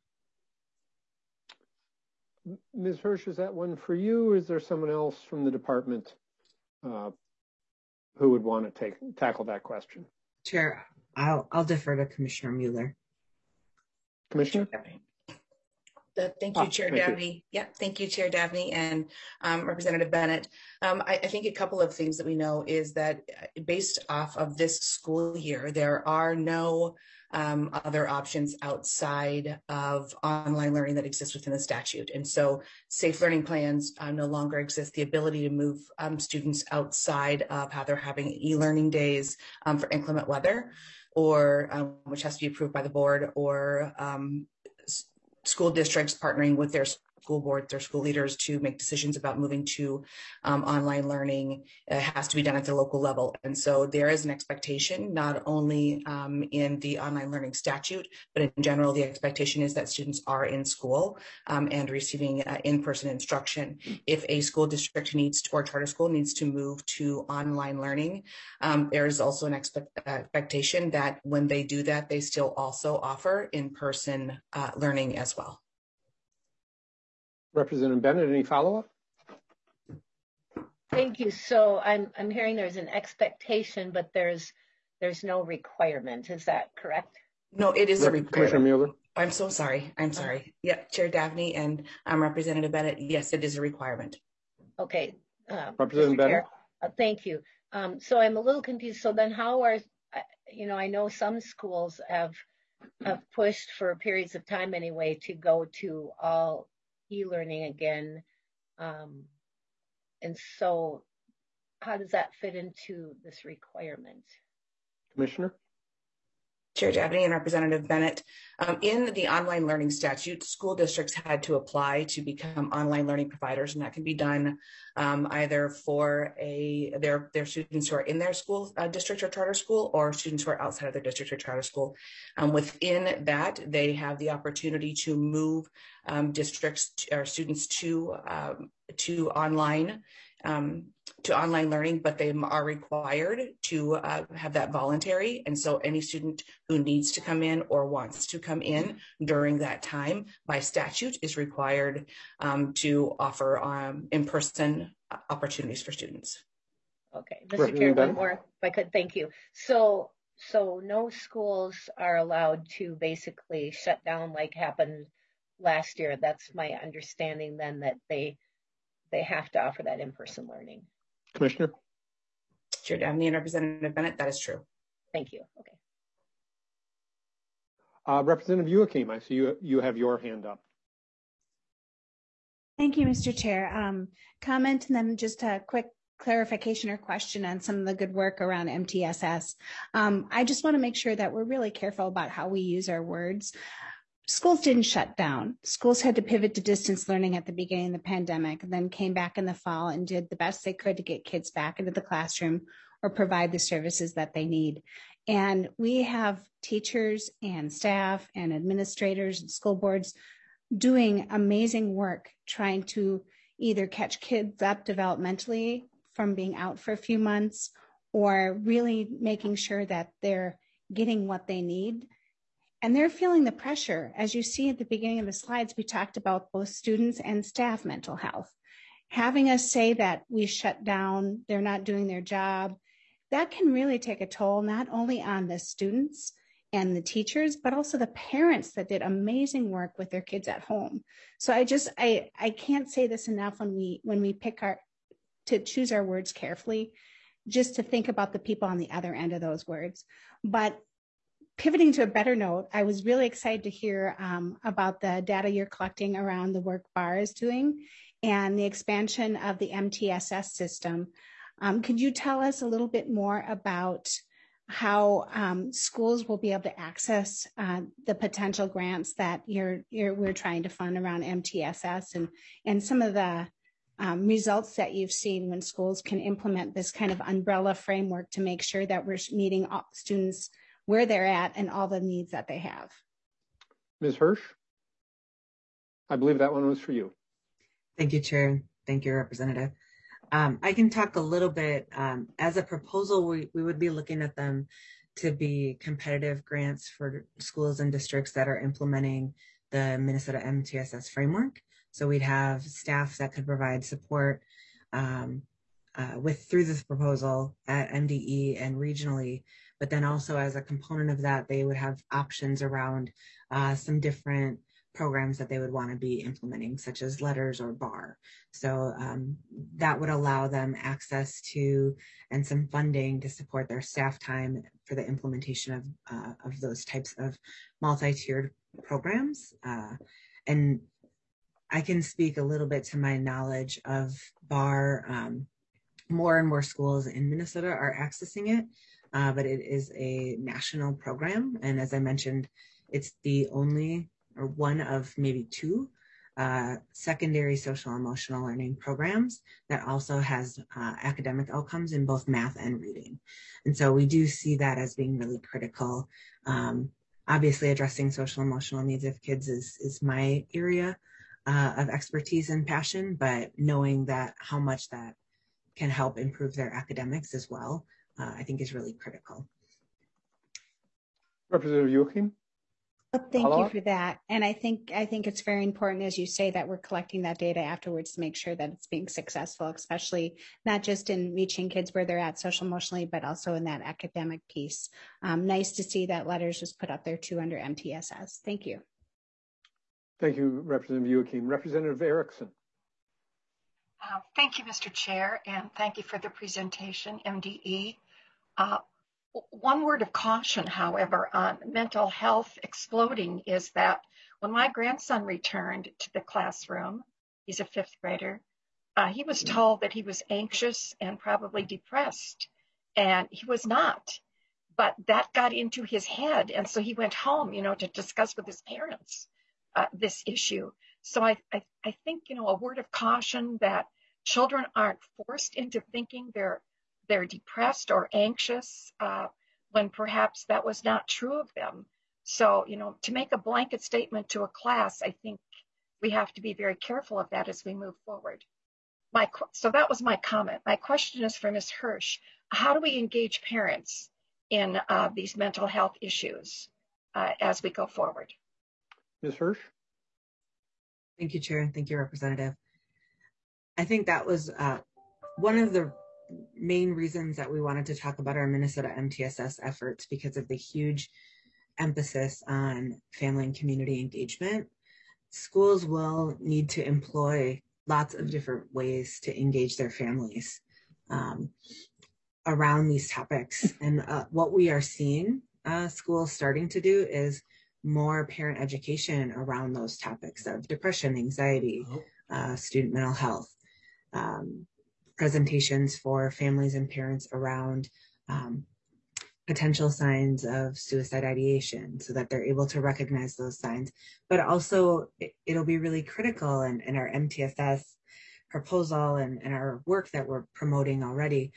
Miz Hirsch, is that one for you, or is there someone else from the department uh, who would want to take tackle that question? Chair, I'll, I'll defer to Commissioner Mueller. Commissioner? Uh, thank you, ah, Chair thank Dabney. You. Yeah, thank you, Chair Dabney and um, Representative Bennett. Um, I, I think a couple of things that we know is that based off of this school year, there are no um, other options outside of online learning that exists within the statute. And so safe learning plans uh, no longer exist. The ability to move um, students outside of how they're having e-learning days um, for inclement weather, or um, which has to be approved by the board, or um, school districts partnering with their school boards, their school leaders to make decisions about moving to um, online learning. It has to be done at the local level. And so there is an expectation, not only um, in the online learning statute, but in general, the expectation is that students are in school um, and receiving uh, in-person instruction. If a school district needs to, or charter school needs to move to online learning, um, there is also an expect, uh, expectation that when they do that, they still also offer in-person uh, learning as well. Representative Bennett, any follow-up? Thank you. So I'm I'm hearing there's an expectation, but there's there's no requirement. Is that correct? No, it is a requirement. Commissioner Mueller. I'm so sorry. I'm sorry. Yeah, Chair Dabney and um, Representative Bennett. Yes, it is a requirement. Okay. Uh, Representative Bennett. Uh, thank you. Um, so I'm a little confused. So then, how are you know? I know some schools have have pushed for periods of time anyway to go to all e-learning again, um, and so how does that fit into this requirement? Commissioner? Chair Dabney and Representative Bennett, um, in the online learning statute, school districts had to apply to become online learning providers, and that can be done um, either for a their their students who are in their school uh, district or charter school, or students who are outside of their district or charter school. Um, within that, they have the opportunity to move um, districts or students to um, to online. Um, to online learning, but they are required to uh, have that voluntary. And so any student who needs to come in or wants to come in during that time by statute is required um, to offer um, in-person opportunities for students. Okay, Mister Chair, one more, if I could, thank you. So, so no schools are allowed to basically shut down like happened last year. That's my understanding then, that they they have to offer that in-person learning. Commissioner? Chair Dabney and Representative Bennett, that is true. Thank you. Okay. Uh, Representative Youakim, I see you, you have your hand up. Thank you, Mister Chair. Um, comment and then just a quick clarification or question on some of the good work around M T S S. Um, I just want to make sure that we're really careful about how we use our words. Schools didn't shut down. Schools had to pivot to distance learning at the beginning of the pandemic, and then came back in the fall and did the best they could to get kids back into the classroom or provide the services that they need. And we have teachers and staff and administrators and school boards doing amazing work trying to either catch kids up developmentally from being out for a few months or really making sure that they're getting what they need. And they're feeling the pressure. As you see at the beginning of the slides, we talked about both students and staff mental health. Having us say that we shut down, they're not doing their job, that can really take a toll not only on the students and the teachers, but also the parents that did amazing work with their kids at home. So I just, I, I can't say this enough when we, when we pick our, to choose our words carefully, just to think about the people on the other end of those words. But pivoting to a better note, I was really excited to hear um, about the data you're collecting around the work B A R is doing and the expansion of the M T S S system. Um, could you tell us a little bit more about how um, schools will be able to access uh, the potential grants that you're, you're, we're trying to fund around M T S S and, and some of the um, results that you've seen when schools can implement this kind of umbrella framework to make sure that we're meeting all students where they're at and all the needs that they have. Miz Hirsch, I believe that one was for you. Thank you, Chair. Thank you, Representative. Um, I can talk a little bit. Um, as a proposal, we, we would be looking at them to be competitive grants for schools and districts that are implementing the Minnesota M T S S framework. So we'd have staff that could provide support um, uh, with through this proposal at M D E and regionally, but then also as a component of that, they would have options around uh, some different programs that they would want to be implementing, such as letters or B A R. So um, that would allow them access to and some funding to support their staff time for the implementation of, uh, of those types of multi-tiered programs. Uh, and I can speak a little bit to my knowledge of B A R. Um, more and more schools in Minnesota are accessing it, uh, but it is a national program. And as I mentioned, it's the only or one of maybe two uh, secondary social emotional learning programs that also has uh, academic outcomes in both math and reading. And so we do see that as being really critical. Um, obviously addressing social emotional needs of kids is, is my area uh, of expertise and passion, but knowing that how much that can help improve their academics as well, uh, I think is really critical. Representative Youakim? Thank you for that. And I think I think it's very important, as you say, that we're collecting that data afterwards to make sure that it's being successful, especially not just in reaching kids where they're at social emotionally, but also in that academic piece. Um, nice to see that letters was put up there too under M T S S. Thank you. Thank you, Representative Youakim. Representative Erickson. Uh, thank you, Mister Chair, and thank you for the presentation, M D E. Uh, One word of caution, however, on mental health exploding is that when my grandson returned to the classroom, he's a fifth grader, uh, he was told that he was anxious and probably depressed, and he was not. But that got into his head, and so he went home, you know, to discuss with his parents uh, this issue. So I, I, I think, you know, a word of caution that children aren't forced into thinking they're they're depressed or anxious uh, when perhaps that was not true of them. So, you know, to make a blanket statement to a class, I think we have to be very careful of that as we move forward. My, so that was my comment. My question is for Miz Hirsch. How do we engage parents in uh, these mental health issues uh, as we go forward? Miz Hirsch? Thank you, Chair. Thank you, Representative. I think that was uh, one of the main reasons that we wanted to talk about our Minnesota M T S S efforts, because of the huge emphasis on family and community engagement. Schools will need to employ lots of different ways to engage their families. um, around these topics. And uh, what we are seeing uh, schools starting to do is more parent education around those topics of depression, anxiety, uh, student mental health, um, presentations for families and parents around um, potential signs of suicide ideation so that they're able to recognize those signs. But also it, it'll be really critical in, in our M T S S proposal and, and our work that we're promoting already.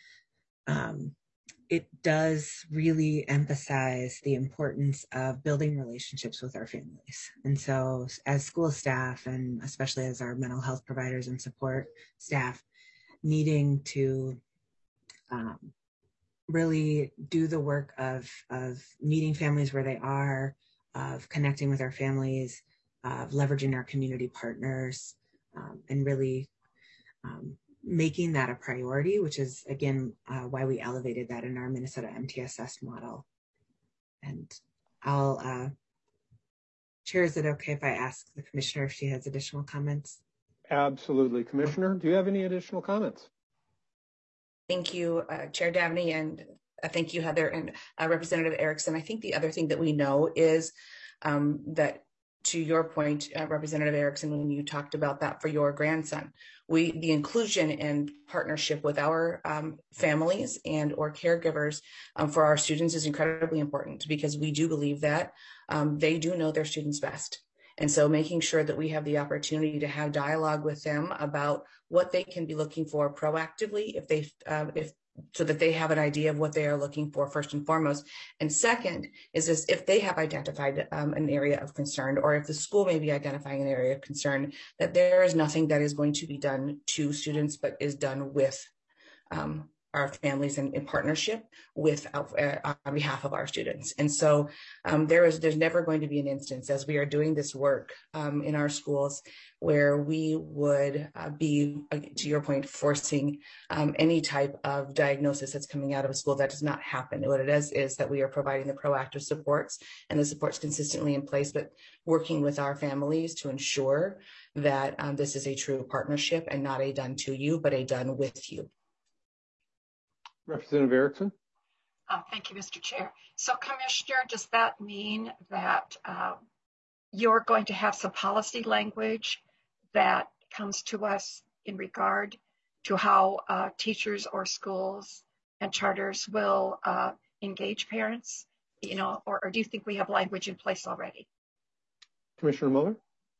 Um, it does really emphasize the importance of building relationships with our families. And so as school staff, and especially as our mental health providers and support staff, needing to um, really do the work of, of meeting families where they are, of connecting with our families, of leveraging our community partners, um, and really um, making that a priority, which is, again, uh, why we elevated that in our Minnesota M T S S model. And I'll, uh, Chair, is it okay if I ask the Commissioner if she has additional comments? Absolutely. Commissioner, do you have any additional comments? Thank you, uh, Chair Dabney, and uh, thank you, Heather, and uh, Representative Erickson. I think the other thing that we know is um, that, to your point, uh, Representative Erickson, when you talked about that for your grandson, we the inclusion and partnership with our um, families and or caregivers um, for our students is incredibly important, because we do believe that um, they do know their students best. And so making sure that we have the opportunity to have dialogue with them about what they can be looking for proactively, if they, uh, if so that they have an idea of what they are looking for first and foremost. And second is this, if they have identified um, an area of concern, or if the school may be identifying an area of concern, that there is nothing that is going to be done to students, but is done with um, our families and in partnership with uh, on behalf of our students. And so um, there is there's never going to be an instance, as we are doing this work um, in our schools, where we would uh, be, uh, to your point, forcing um, any type of diagnosis that's coming out of a school. That does not happen. What it is is that we are providing the proactive supports, and the supports consistently in place, but working with our families to ensure that um, this is a true partnership and not a done to you, but a done with you. Representative Erickson. Uh, thank you, Mister Chair. So, Commissioner, does that mean that uh, you're going to have some policy language that comes to us in regard to how uh, teachers or schools and charters will uh, engage parents? You know, or, or do you think we have language in place already? Commissioner Mueller.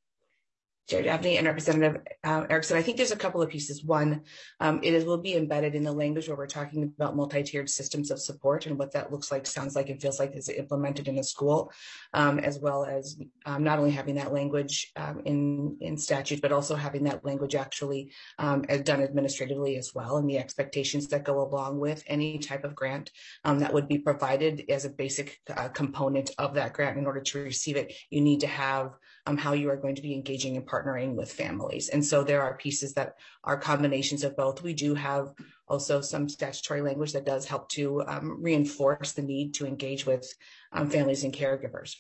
Chair Dabney and Representative uh, Erickson, I think there's a couple of pieces. One, um, it is, will be embedded in the language where we're talking about multi-tiered systems of support and what that looks like, sounds like, and feels like is implemented in a school, um, as well as um, not only having that language um, in, in statute, but also having that language actually um, as done administratively as well, and the expectations that go along with any type of grant um, that would be provided as a basic uh, component of that grant. In order to receive it, you need to have um, how you are going to be engaging in partnering partnering with families. And so there are pieces that are combinations of both. We do have also some statutory language that does help to um, reinforce the need to engage with um, families and caregivers.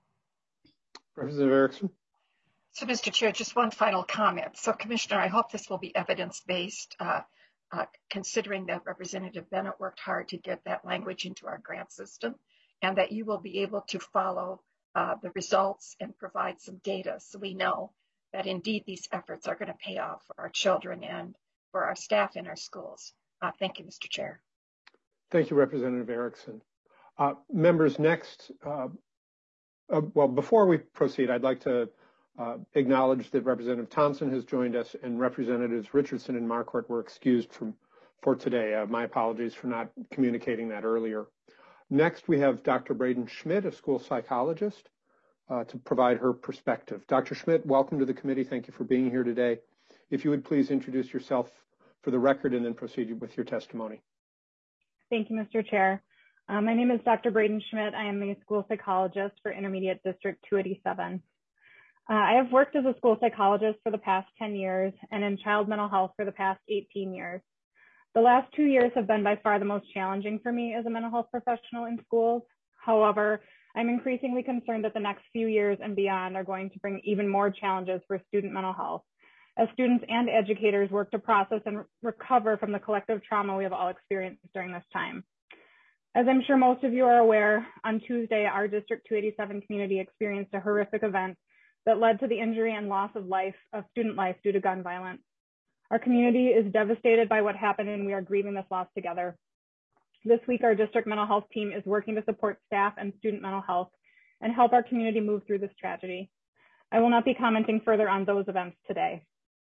Representative Erickson. So, Mister Chair, just one final comment. So, Commissioner, I hope this will be evidence-based, uh, uh, considering that Representative Bennett worked hard to get that language into our grant system, and that you will be able to follow uh, the results and provide some data so we know that indeed these efforts are going to pay off for our children and for our staff in our schools. Uh, thank you, Mister Chair. Thank you, Representative Erickson. Uh, members, next, uh, uh, well, before we proceed, I'd like to uh, acknowledge that Representative Thompson has joined us, and Representatives Richardson and Marquardt were excused from for today. Uh, my apologies for not communicating that earlier. Next, we have Doctor Braden Schmidt, a school psychologist, Uh, to provide her perspective. Doctor Schmidt, welcome to the committee. Thank you for being here today. If you would please introduce yourself for the record and then proceed with your testimony. Thank you, Mister Chair. Uh, my name is Doctor Braden Schmidt. I am a school psychologist for Intermediate District two eighty-seven. Uh, I have worked as a school psychologist for the past ten years and in child mental health for the past eighteen years. The last two years have been by far the most challenging for me as a mental health professional in schools. However, I'm increasingly concerned that the next few years and beyond are going to bring even more challenges for student mental health, as students and educators work to process and recover from the collective trauma we have all experienced during this time. As I'm sure most of you are aware, on Tuesday, our District two eighty-seven community experienced a horrific event that led to the injury and loss of life, of student life due to gun violence. Our community is devastated by what happened, and we are grieving this loss together. This week, our district mental health team is working to support staff and student mental health and help our community move through this tragedy. I will not be commenting further on those events today.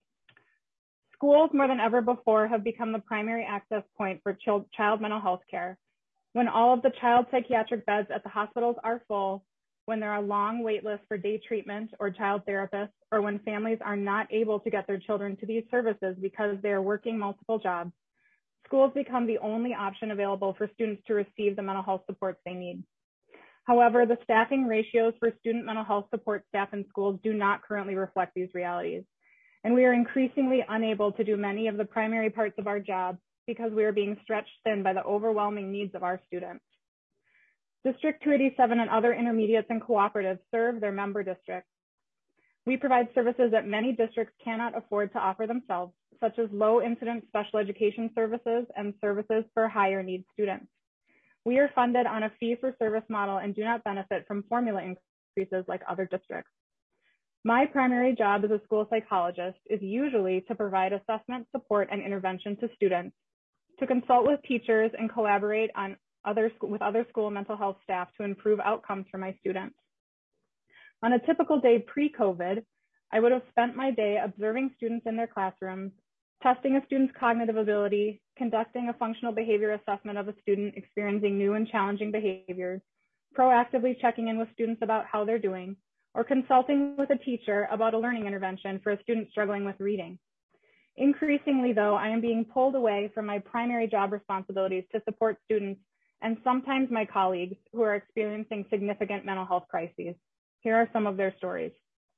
Schools, more than ever before, have become the primary access point for child mental health care. When all of the child psychiatric beds at the hospitals are full, when there are long wait lists for day treatment or child therapists, or when families are not able to get their children to these services because they are working multiple jobs, schools become the only option available for students to receive the mental health supports they need. However, the staffing ratios for student mental health support staff in schools do not currently reflect these realities, and we are increasingly unable to do many of the primary parts of our job because we are being stretched thin by the overwhelming needs of our students. District two eighty-seven and other intermediates and cooperatives serve their member districts. We provide services that many districts cannot afford to offer themselves, such as low incidence special education services and services for higher needs students. We are funded on a fee for service model and do not benefit from formula increases like other districts. My primary job as a school psychologist is usually to provide assessment, support, and intervention to students, to consult with teachers and collaborate on other, with other school mental health staff to improve outcomes for my students. On a typical day pre-COVID, I would have spent my day observing students in their classrooms, testing a student's cognitive ability, conducting a functional behavior assessment of a student experiencing new and challenging behaviors, proactively checking in with students about how they're doing, or consulting with a teacher about a learning intervention for a student struggling with reading. Increasingly, though, I am being pulled away from my primary job responsibilities to support students and sometimes my colleagues who are experiencing significant mental health crises. Here are some of their stories.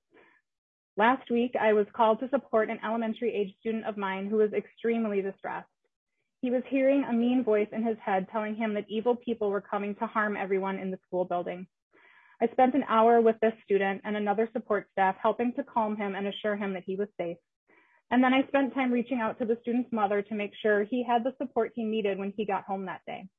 Last week, I was called to support an elementary age student of mine who was extremely distressed. He was hearing a mean voice in his head telling him that evil people were coming to harm everyone in the school building. I spent an hour with this student and another support staff helping to calm him and assure him that he was safe. And then I spent time reaching out to the student's mother to make sure he had the support he needed when he got home that day.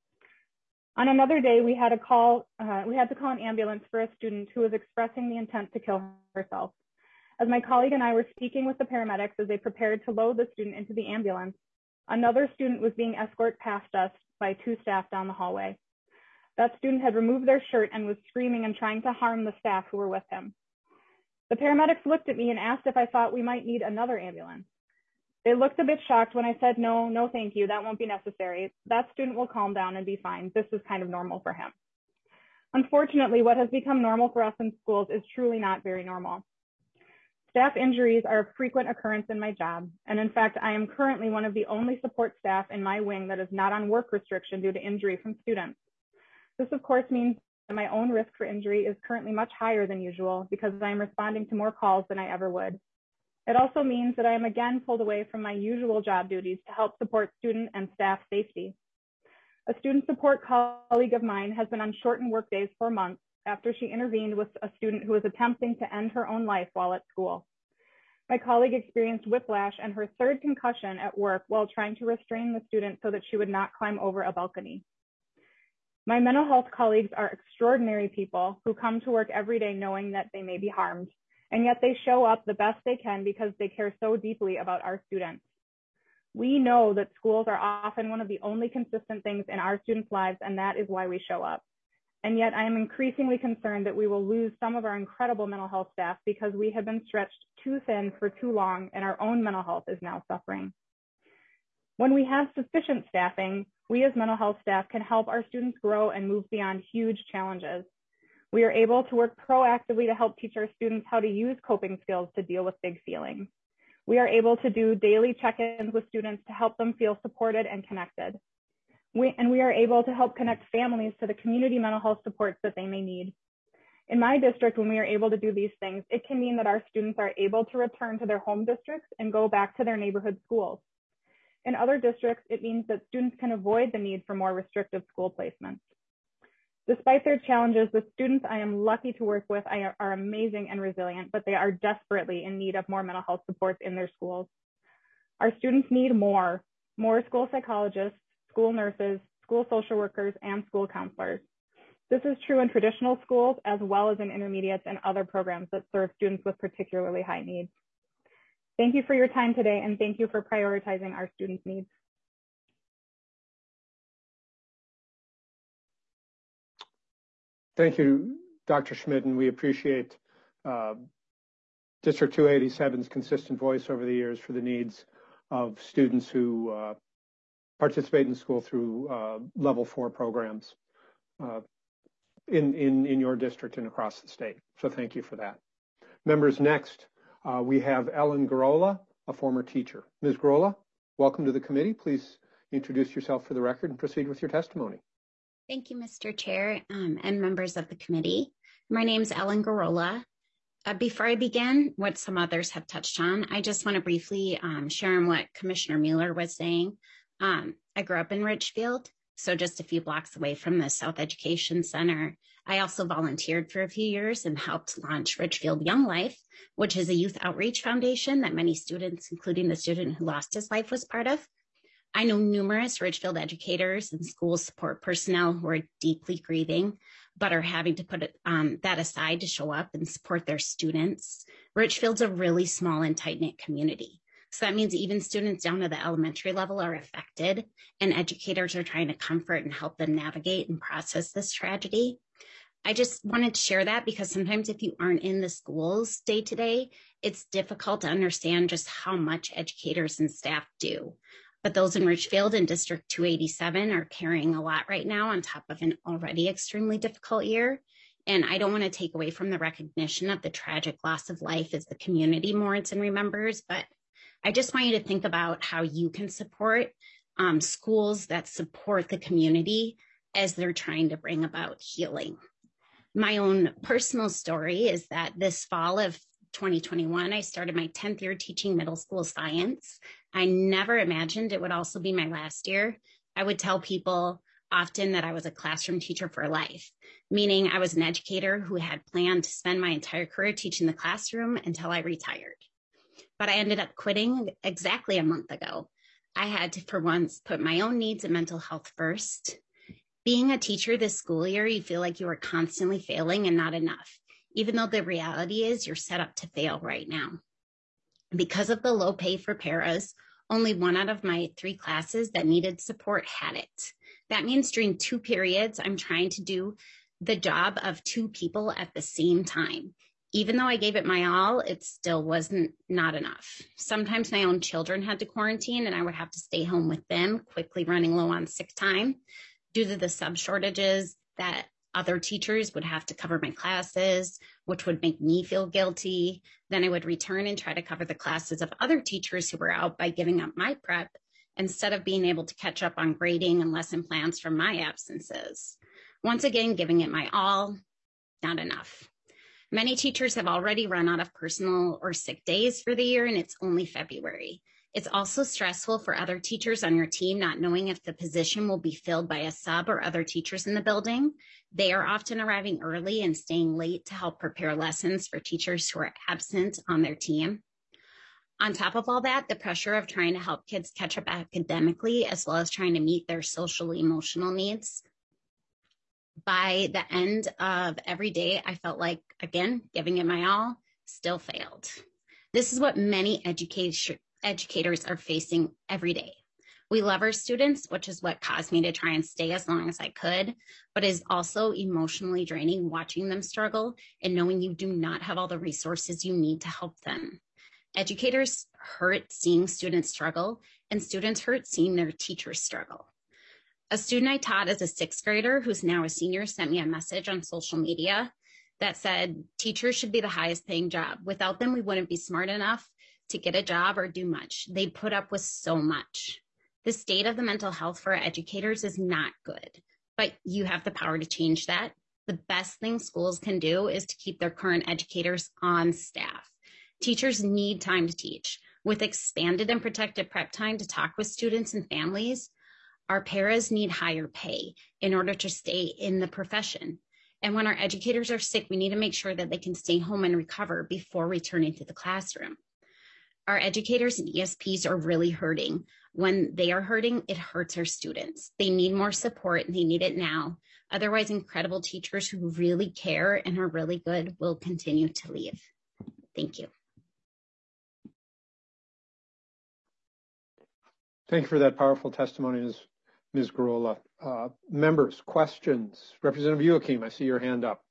On another day, we had, a call, uh, we had to call an ambulance for a student who was expressing the intent to kill herself. As my colleague and I were speaking with the paramedics as they prepared to load the student into the ambulance, another student was being escorted past us by two staff down the hallway. That student had removed their shirt and was screaming and trying to harm the staff who were with him. The paramedics looked at me and asked if I thought we might need another ambulance. They looked a bit shocked when I said, no, no, thank you, that won't be necessary. That student will calm down and be fine. This is kind of normal for him. Unfortunately, what has become normal for us in schools is truly not very normal. Staff injuries are a frequent occurrence in my job, and in fact, I am currently one of the only support staff in my wing that is not on work restriction due to injury from students. This, of course, means that my own risk for injury is currently much higher than usual because I am responding to more calls than I ever would. It also means that I am again pulled away from my usual job duties to help support student and staff safety. A student support colleague of mine has been on shortened work days for months after she intervened with a student who was attempting to end her own life while at school. My colleague experienced whiplash and her third concussion at work while trying to restrain the student so that she would not climb over a balcony. My mental health colleagues are extraordinary people who come to work every day knowing that they may be harmed, and yet they show up the best they can because they care so deeply about our students. We know that schools are often one of the only consistent things in our students' lives, and that is why we show up. And yet I am increasingly concerned that we will lose some of our incredible mental health staff because we have been stretched too thin for too long and our own mental health is now suffering. When we have sufficient staffing, we as mental health staff can help our students grow and move beyond huge challenges. We are able to work proactively to help teach our students how to use coping skills to deal with big feelings. We are able to do daily check-ins with students to help them feel supported and connected. We, and we are able to help connect families to the community mental health supports that they may need. In my district, when we are able to do these things, it can mean that our students are able to return to their home districts and go back to their neighborhood schools. In other districts, it means that students can avoid the need for more restrictive school placements. Despite their challenges, the students I am lucky to work with are, are amazing and resilient, but they are desperately in need of more mental health supports in their schools. Our students need more, more school psychologists, school nurses, school social workers, and school counselors. This is true in traditional schools as well as in intermediates and other programs that serve students with particularly high needs. Thank you for your time today, and thank you for prioritizing our students' needs. Thank you, Doctor Schmidt, and we appreciate uh, District two eighty-seven's consistent voice over the years for the needs of students who uh, participate in school through uh, level four programs uh, in, in, in your district and across the state. So thank you for that. Members, next, uh, we have Ellen Garola, a former teacher. Miz Garola, welcome to the committee. Please introduce yourself for the record and proceed with your testimony. Thank you, Mister Chair, um, and members of the committee. My name is Ellen Garola. Uh, before I begin, what some others have touched on, I just want to briefly um, share on what Commissioner Mueller was saying. Um, I grew up in Richfield, so just a few blocks away from the South Education Center. I also volunteered for a few years and helped launch Richfield Young Life, which is a youth outreach foundation that many students, including the student who lost his life, was part of. I know numerous Richfield educators and school support personnel who are deeply grieving, but are having to put it, um, that aside to show up and support their students. Richfield's a really small and tight-knit community. So that means even students down to the elementary level are affected, and educators are trying to comfort and help them navigate and process this tragedy. I just wanted to share that because sometimes if you aren't in the schools day to day, it's difficult to understand just how much educators and staff do. But those in Richfield and District two eighty-seven are carrying a lot right now on top of an already extremely difficult year. And I don't want to take away from the recognition of the tragic loss of life as the community mourns and remembers, but I just want you to think about how you can support um, schools that support the community as they're trying to bring about healing. My own personal story is that this fall of twenty twenty-one, I started my tenth year teaching middle school science. I never imagined it would also be my last year. I would tell people often that I was a classroom teacher for life, meaning I was an educator who had planned to spend my entire career teaching the classroom until I retired. But I ended up quitting exactly a month ago. I had to, for once, put my own needs and mental health first. Being a teacher this school year, you feel like you are constantly failing and not enough, even though the reality is you're set up to fail right now. Because of the low pay for paras, only one out of my three classes that needed support had it. That means during two periods, I'm trying to do the job of two people at the same time. Even though I gave it my all, it still wasn't not enough. Sometimes my own children had to quarantine and I would have to stay home with them, quickly running low on sick time due to the sub shortages that other teachers would have to cover my classes, which would make me feel guilty. Then I would return and try to cover the classes of other teachers who were out by giving up my prep instead of being able to catch up on grading and lesson plans from my absences. Once again, giving it my all, not enough. Many teachers have already run out of personal or sick days for the year, and it's only February. It's also stressful for other teachers on your team not knowing if the position will be filled by a sub or other teachers in the building. They are often arriving early and staying late to help prepare lessons for teachers who are absent on their team. On top of all that, the pressure of trying to help kids catch up academically, as well as trying to meet their social emotional needs. By the end of every day, I felt like, again, giving it my all, still failed. This is what many education educators are facing every day. We love our students, which is what caused me to try and stay as long as I could, but is also emotionally draining watching them struggle and knowing you do not have all the resources you need to help them. Educators hurt seeing students struggle, and students hurt seeing their teachers struggle. A student I taught as a sixth grader who's now a senior sent me a message on social media that said, teachers should be the highest paying job. Without them, we wouldn't be smart enough to get a job or do much. They put up with so much. The state of the mental health for our educators is not good, but you have the power to change that. The best thing schools can do is to keep their current educators on staff. Teachers need time to teach. With expanded and protected prep time to talk with students and families, Our paras need higher pay in order to stay in the profession. And when our educators are sick, we need to make sure that they can stay home and recover before returning to the classroom. Our educators and E S Ps are really hurting. When they are hurting, it hurts our students. They need more support and they need it now. Otherwise, incredible teachers who really care and are really good will continue to leave. Thank you. Thank you for that powerful testimony, Miz Miz Gurrola. Uh, members, questions? Representative Youakim, I see your hand up.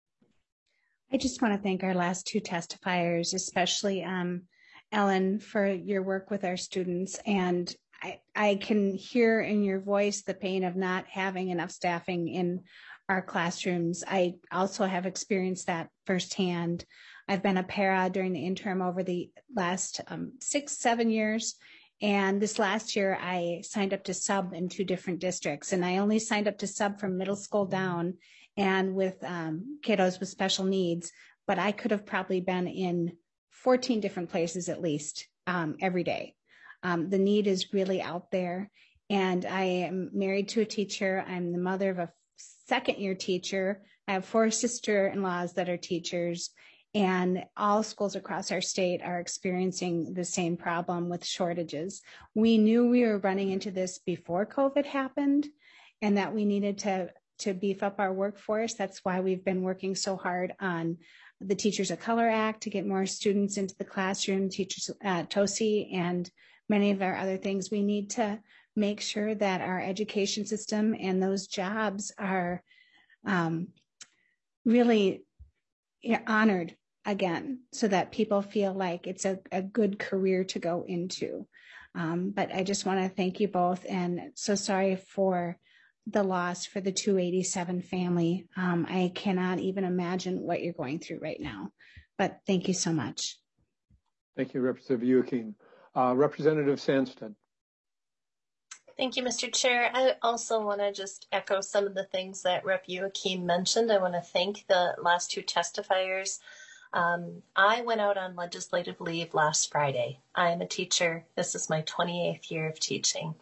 I just want to thank our last two testifiers, especially um, Ellen, for your work with our students. And I, I can hear in your voice the pain of not having enough staffing in our classrooms. I also have experienced that firsthand. I've been a para during the interim over the last um, six, seven years. And this last year, I signed up to sub in two different districts. And I only signed up to sub from middle school down and with um, kiddos with special needs. But I could have probably been in fourteen different places at least um, every day. Um, the need is really out there. And I am married to a teacher. I'm the mother of a second year teacher. I have four sister-in-laws that are teachers. And all schools across our state are experiencing the same problem with shortages. We knew we were running into this before COVID happened and that we needed to, to beef up our workforce. That's why we've been working so hard on the Teachers of Color Act to get more students into the classroom, teachers at TOSI, and many of our other things. We need to make sure that our education system and those jobs are um, really honored again, so that people feel like it's a, a good career to go into. Um, but I just want to thank you both, and so sorry for the loss for the two eighty-seven family. Um, I cannot even imagine what you're going through right now, but thank you so much. Thank you, Representative Youakim. Uh, Representative Sandstead. Thank you, Mister Chair. I also want to just echo some of the things that Rep Youakim mentioned. I want to thank the last two testifiers. Um, I went out on legislative leave last Friday. I am a teacher. This is my twenty-eighth year of teaching.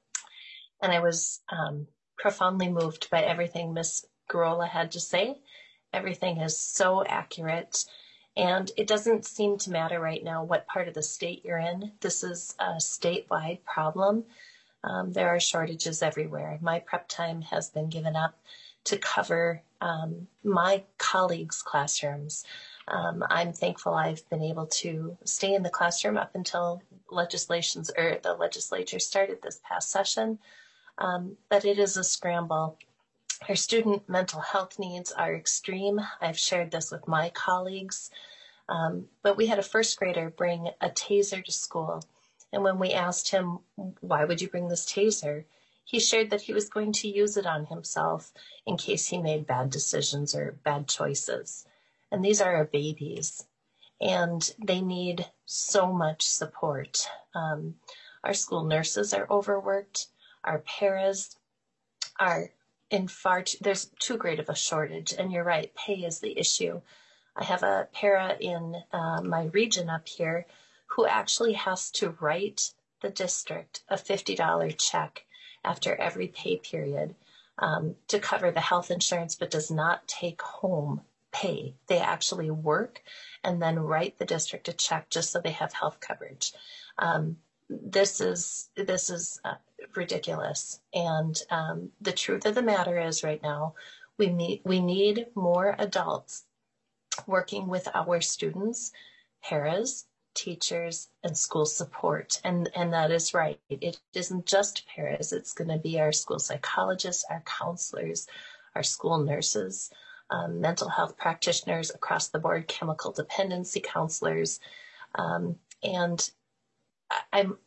And I was um, profoundly moved by everything Miz Gurrola had to say. Everything is so accurate. And it doesn't seem to matter right now what part of the state you're in. This is a statewide problem. Um, there are shortages everywhere. My prep time has been given up to cover um, my colleagues' classrooms. Um, I'm thankful I've been able to stay in the classroom up until legislations or the legislature started this past session. Um, but it is a scramble. Our student mental health needs are extreme. I've shared this with my colleagues. Um, but we had a first grader bring a taser to school. And when we asked him, why would you bring this taser? He shared that he was going to use it on himself in case he made bad decisions or bad choices. And these are our babies, and they need so much support. Um, our school nurses are overworked. Our paras are in far too, there's too great of a shortage. And you're right, pay is the issue. I have a para in uh, my region up here who actually has to write the district a fifty dollar check after every pay period um, to cover the health insurance, but does not take home pay. They actually work and then write the district a check just so they have health coverage. Um, this is this is uh, ridiculous. And um, the truth of the matter is, right now, we need we need more adults working with our students, paras, teachers, and school support. And and that is right. It isn't just paras. It's going to be our school psychologists, our counselors, our school nurses, Um, mental health practitioners across the board, chemical dependency counselors. Um, and I, I'm,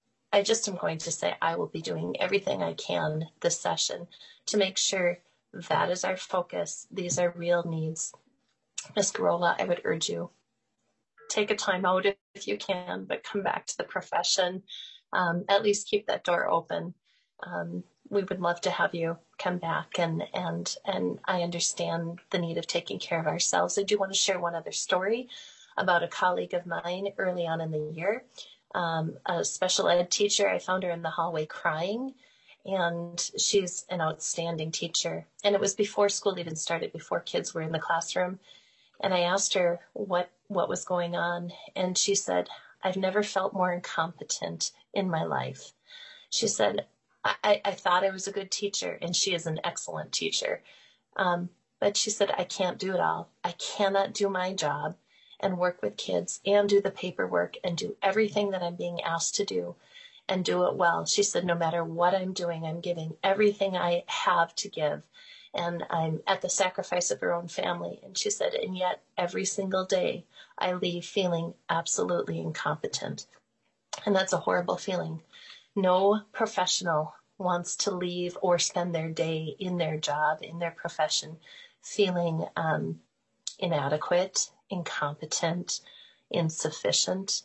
I just am going to say I will be doing everything I can this session to make sure that is our focus. These are real needs. Miz Gurrola, I would urge you, take a time out if you can, but come back to the profession. Um, at least keep that door open. Um, we would love to have you come back, and and and I understand the need of taking care of ourselves. I do want to share one other story about a colleague of mine early on in the year, um, a special ed teacher. I found her in the hallway crying, and she's an outstanding teacher. And it was before school even started, before kids were in the classroom. And I asked her what, what was going on. And she said, I've never felt more incompetent in my life. She said, I, I thought I was a good teacher, and she is an excellent teacher. Um, but she said, I can't do it all. I cannot do my job and work with kids and do the paperwork and do everything that I'm being asked to do and do it well. She said, no matter what I'm doing, I'm giving everything I have to give. And I'm at the sacrifice of her own family. And she said, and yet every single day I leave feeling absolutely incompetent. And that's a horrible feeling. No professional wants to leave or spend their day in their job, in their profession, feeling um, inadequate, incompetent, insufficient.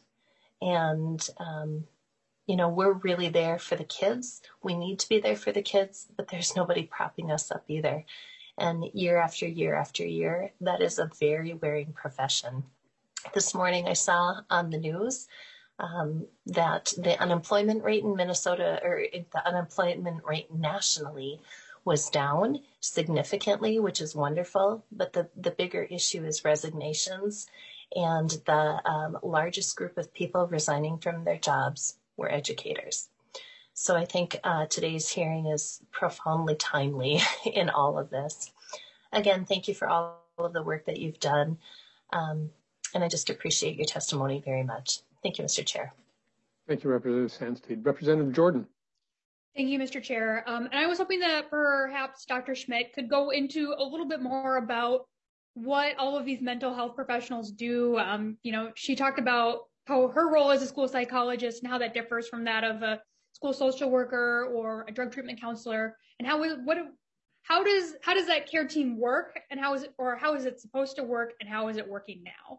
And, um, you know, we're really there for the kids. We need to be there for the kids, but there's nobody propping us up either. And year after year after year, that is a very wearing profession. This morning I saw on the news um, that the unemployment rate in Minnesota, or the unemployment rate nationally, was down significantly, which is wonderful. But the, the bigger issue is resignations, and the um, largest group of people resigning from their jobs were educators. So I think uh, today's hearing is profoundly timely in all of this. Again, thank you for all of the work that you've done. Um, and I just appreciate your testimony very much. Thank you, Mister Chair. Thank you, Representative Sandsteed. Representative Jordan. Thank you, Mister Chair. Um, and I was hoping that perhaps Doctor Schmidt could go into a little bit more about what all of these mental health professionals do. Um, you know, she talked about how her role as a school psychologist and how that differs from that of a school social worker or a drug treatment counselor, and how what how does how does that care team work, and how is it or how is it supposed to work, and how is it working now?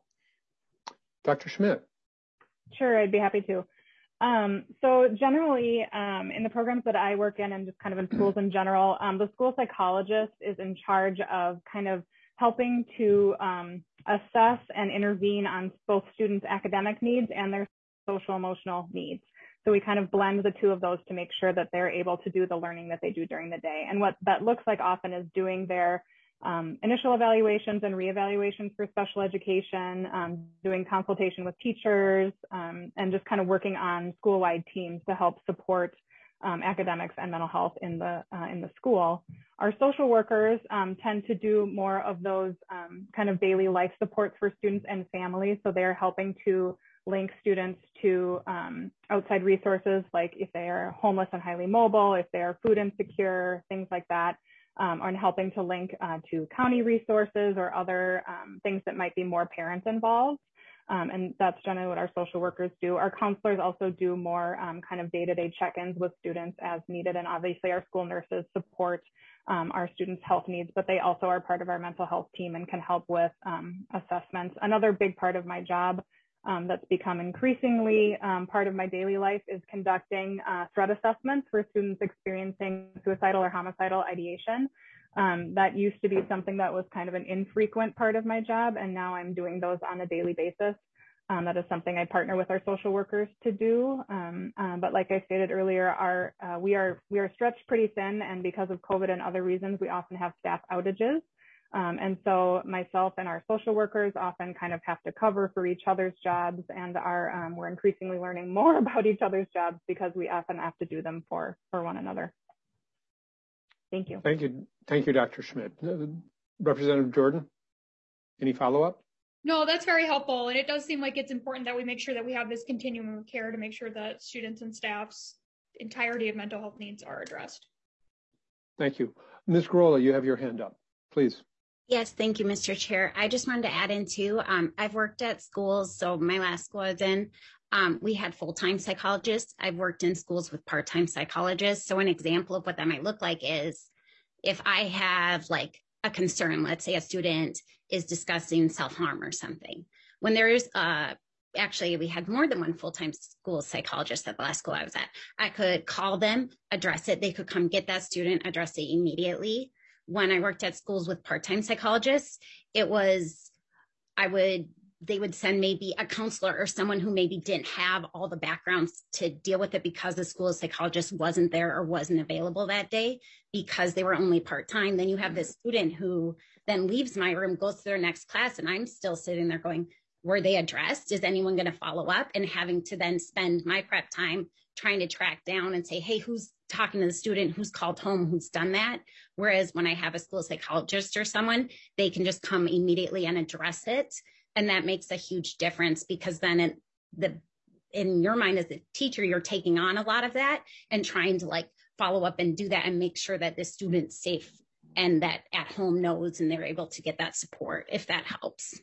Doctor Schmidt. Sure, I'd be happy to. Um, so generally, um, in the programs that I work in, and just kind of in schools in general, um, the school psychologist is in charge of kind of helping to um, assess and intervene on both students' academic needs and their social emotional needs. So we kind of blend the two of those to make sure that they're able to do the learning that they do during the day. And what that looks like often is doing their um, initial evaluations and reevaluations for special education, um, doing consultation with teachers, um, and just kind of working on school-wide teams to help support um, academics and mental health in the uh, in the school. Our social workers um, tend to do more of those um, kind of daily life supports for students and families. So they're helping to link students to um, outside resources, like if they are homeless and highly mobile, if they are food insecure, things like that, um, and helping to link uh, to county resources or other um, things that might be more parent involved. Um, and that's generally what our social workers do. Our counselors also do more um, kind of day-to-day check-ins with students as needed. And obviously our school nurses support um, our students' health needs, but they also are part of our mental health team and can help with um, assessments. Another big part of my job um, that's become increasingly um, part of my daily life is conducting uh, threat assessments for students experiencing suicidal or homicidal ideation. Um, that used to be something that was kind of an infrequent part of my job, and now I'm doing those on a daily basis. Um, that is something I partner with our social workers to do. Um, uh, but like I stated earlier, our, uh, we are we are stretched pretty thin, and because of COVID and other reasons, we often have staff outages. Um, and so myself and our social workers often kind of have to cover for each other's jobs, and are um, we're increasingly learning more about each other's jobs because we often have to do them for for one another. Thank you. Thank you. Thank you, Doctor Schmidt. Uh, Representative Jordan, any follow-up? No, that's very helpful. And it does seem like it's important that we make sure that we have this continuum of care to make sure that students and staff's entirety of mental health needs are addressed. Thank you. Miz Gorola, you have your hand up, please. Yes, thank you, Mister Chair. I just wanted to add in too, um, I've worked at schools, so my last school I was in, um, we had full-time psychologists. I've worked in schools with part-time psychologists. So an example of what that might look like is if I have like a concern, let's say a student is discussing self-harm or something. When there is, uh, actually we had more than one full-time school psychologist at the last school I was at, I could call them, address it. They could come get that student, address it immediately. When I worked at schools with part-time psychologists, it was, I would they would send maybe a counselor or someone who maybe didn't have all the backgrounds to deal with it because the school psychologist wasn't there or wasn't available that day because they were only part-time. Then you have this student who then leaves my room, goes to their next class, and I'm still sitting there going, were they addressed? Is anyone going to follow up? And having to then spend my prep time trying to track down and say, hey, who's talking to the student, who's called home, who's done that? Whereas when I have a school psychologist or someone, they can just come immediately and address it. And that makes a huge difference because then it, the in your mind as a teacher, you're taking on a lot of that and trying to like follow up and do that and make sure that the student's safe and that at home knows and they're able to get that support, if that helps.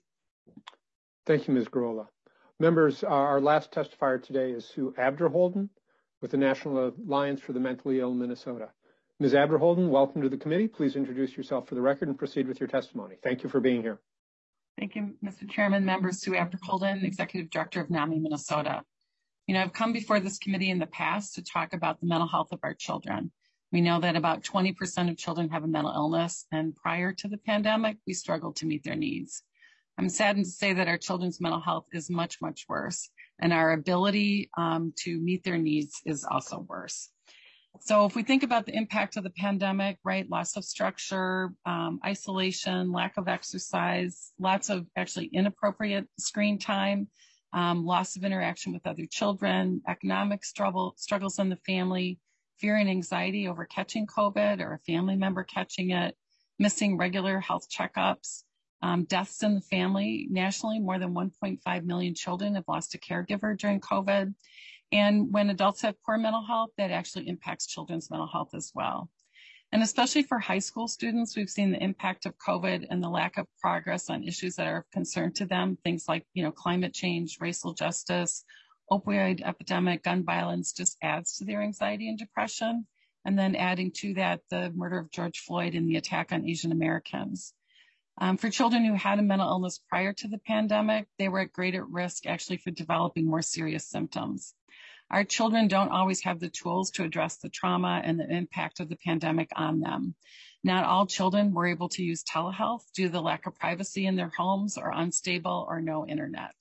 Thank you, Miz Gorola. Members, our last testifier today is Sue Abderholden with the National Alliance for the Mentally Ill in Minnesota. Miz Abderholden, welcome to the committee. Please introduce yourself for the record and proceed with your testimony. Thank you for being here. Thank you, Mister Chairman, members. Sue Abderholden, Executive Director of NAMI Minnesota. You know, I've come before this committee in the past to talk about the mental health of our children. We know that about twenty percent of children have a mental illness, and prior to the pandemic, we struggled to meet their needs. I'm saddened to say that our children's mental health is much, much worse, and our ability um, to meet their needs is also worse. So if we think about the impact of the pandemic, right, loss of structure, um, isolation, lack of exercise, lots of actually inappropriate screen time, um, loss of interaction with other children, economic struggle, struggles in the family, fear and anxiety over catching COVID or a family member catching it, missing regular health checkups, um, deaths in the family. Nationally, more than one point five million children have lost a caregiver during COVID. And when adults have poor mental health, that actually impacts children's mental health as well. And especially for high school students, we've seen the impact of COVID and the lack of progress on issues that are of concern to them, things like, you know, climate change, racial justice, opioid epidemic, gun violence just adds to their anxiety and depression. And then adding to that, the murder of George Floyd and the attack on Asian Americans. Um, for children who had a mental illness prior to the pandemic, they were at greater risk actually for developing more serious symptoms. Our children don't always have the tools to address the trauma and the impact of the pandemic on them. Not all children were able to use telehealth due to the lack of privacy in their homes or unstable or no internet.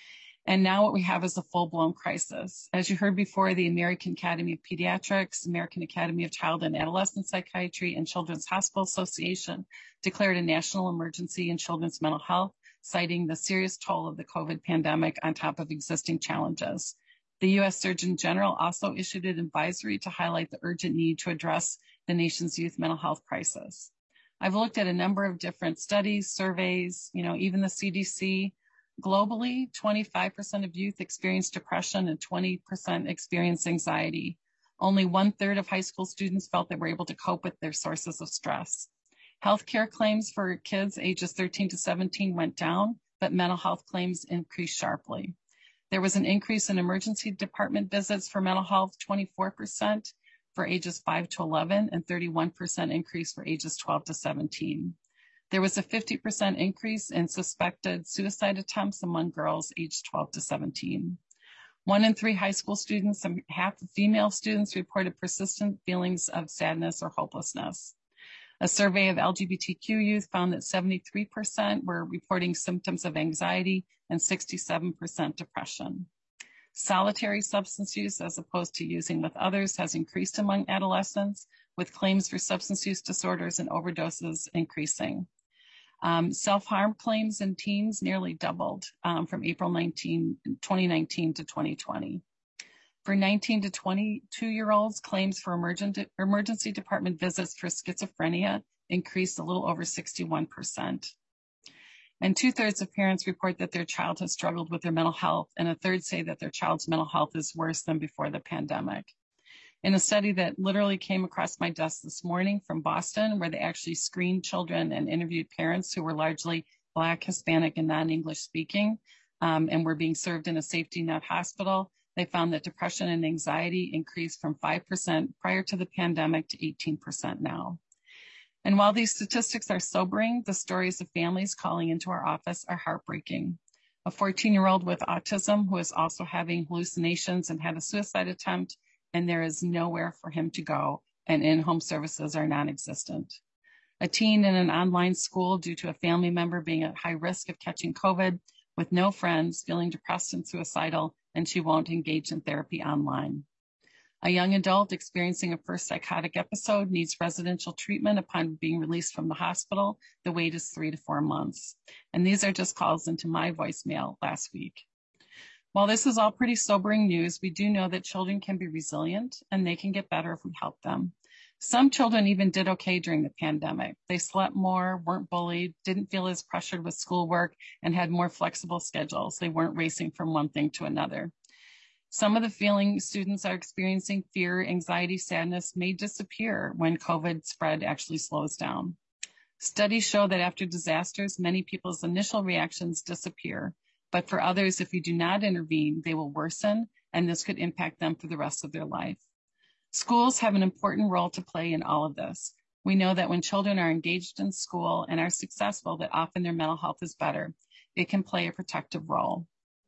And now what we have is a full-blown crisis. As you heard before, the American Academy of Pediatrics, American Academy of Child and Adolescent Psychiatry, and Children's Hospital Association declared a national emergency in children's mental health, citing the serious toll of the COVID pandemic on top of existing challenges. The U S Surgeon General also issued an advisory to highlight the urgent need to address the nation's youth mental health crisis. I've looked at a number of different studies, surveys, you know, even the C D C. Globally, twenty-five percent of youth experience depression and twenty percent experience anxiety. Only one third of high school students felt they were able to cope with their sources of stress. Healthcare claims for kids ages thirteen to seventeen went down, but mental health claims increased sharply. There was an increase in emergency department visits for mental health, twenty-four percent for ages five to eleven, and thirty-one percent increase for ages twelve to seventeen. There was a fifty percent increase in suspected suicide attempts among girls aged twelve to seventeen. One in three high school students and half of female students reported persistent feelings of sadness or hopelessness. A survey of L G B T Q youth found that seventy-three percent were reporting symptoms of anxiety and sixty-seven percent depression. Solitary substance use, as opposed to using with others, has increased among adolescents, with claims for substance use disorders and overdoses increasing. Um, self-harm claims in teens nearly doubled um, from April nineteenth, twenty nineteen to twenty twenty. For nineteen to twenty-two-year-olds, claims for emergent, emergency department visits for schizophrenia increased a little over sixty-one percent. And two-thirds of parents report that their child has struggled with their mental health, and a third say that their child's mental health is worse than before the pandemic. In a study that literally came across my desk this morning from Boston, where they actually screened children and interviewed parents who were largely Black, Hispanic, and non-English speaking, um, and were being served in a safety net hospital, they found that depression and anxiety increased from five percent prior to the pandemic to eighteen percent now. And while these statistics are sobering, the stories of families calling into our office are heartbreaking. A fourteen-year-old with autism who is also having hallucinations and had a suicide attempt, and there is nowhere for him to go, and in-home services are non-existent. A teen in an online school due to a family member being at high risk of catching COVID with no friends, feeling depressed and suicidal, and she won't engage in therapy online. A young adult experiencing a first psychotic episode needs residential treatment upon being released from the hospital. The wait is three to four months. And these are just calls into my voicemail last week. While this is all pretty sobering news, we do know that children can be resilient and they can get better if we help them. Some children even did okay during the pandemic. They slept more, weren't bullied, didn't feel as pressured with schoolwork, and had more flexible schedules. They weren't racing from one thing to another. Some of the feelings students are experiencing, fear, anxiety, sadness, may disappear when COVID spread actually slows down. Studies show that after disasters, many people's initial reactions disappear, but for others, if you do not intervene, they will worsen, and this could impact them for the rest of their life. Schools have an important role to play in all of this. We know that when children are engaged in school and are successful, that often their mental health is better. It can play a protective role.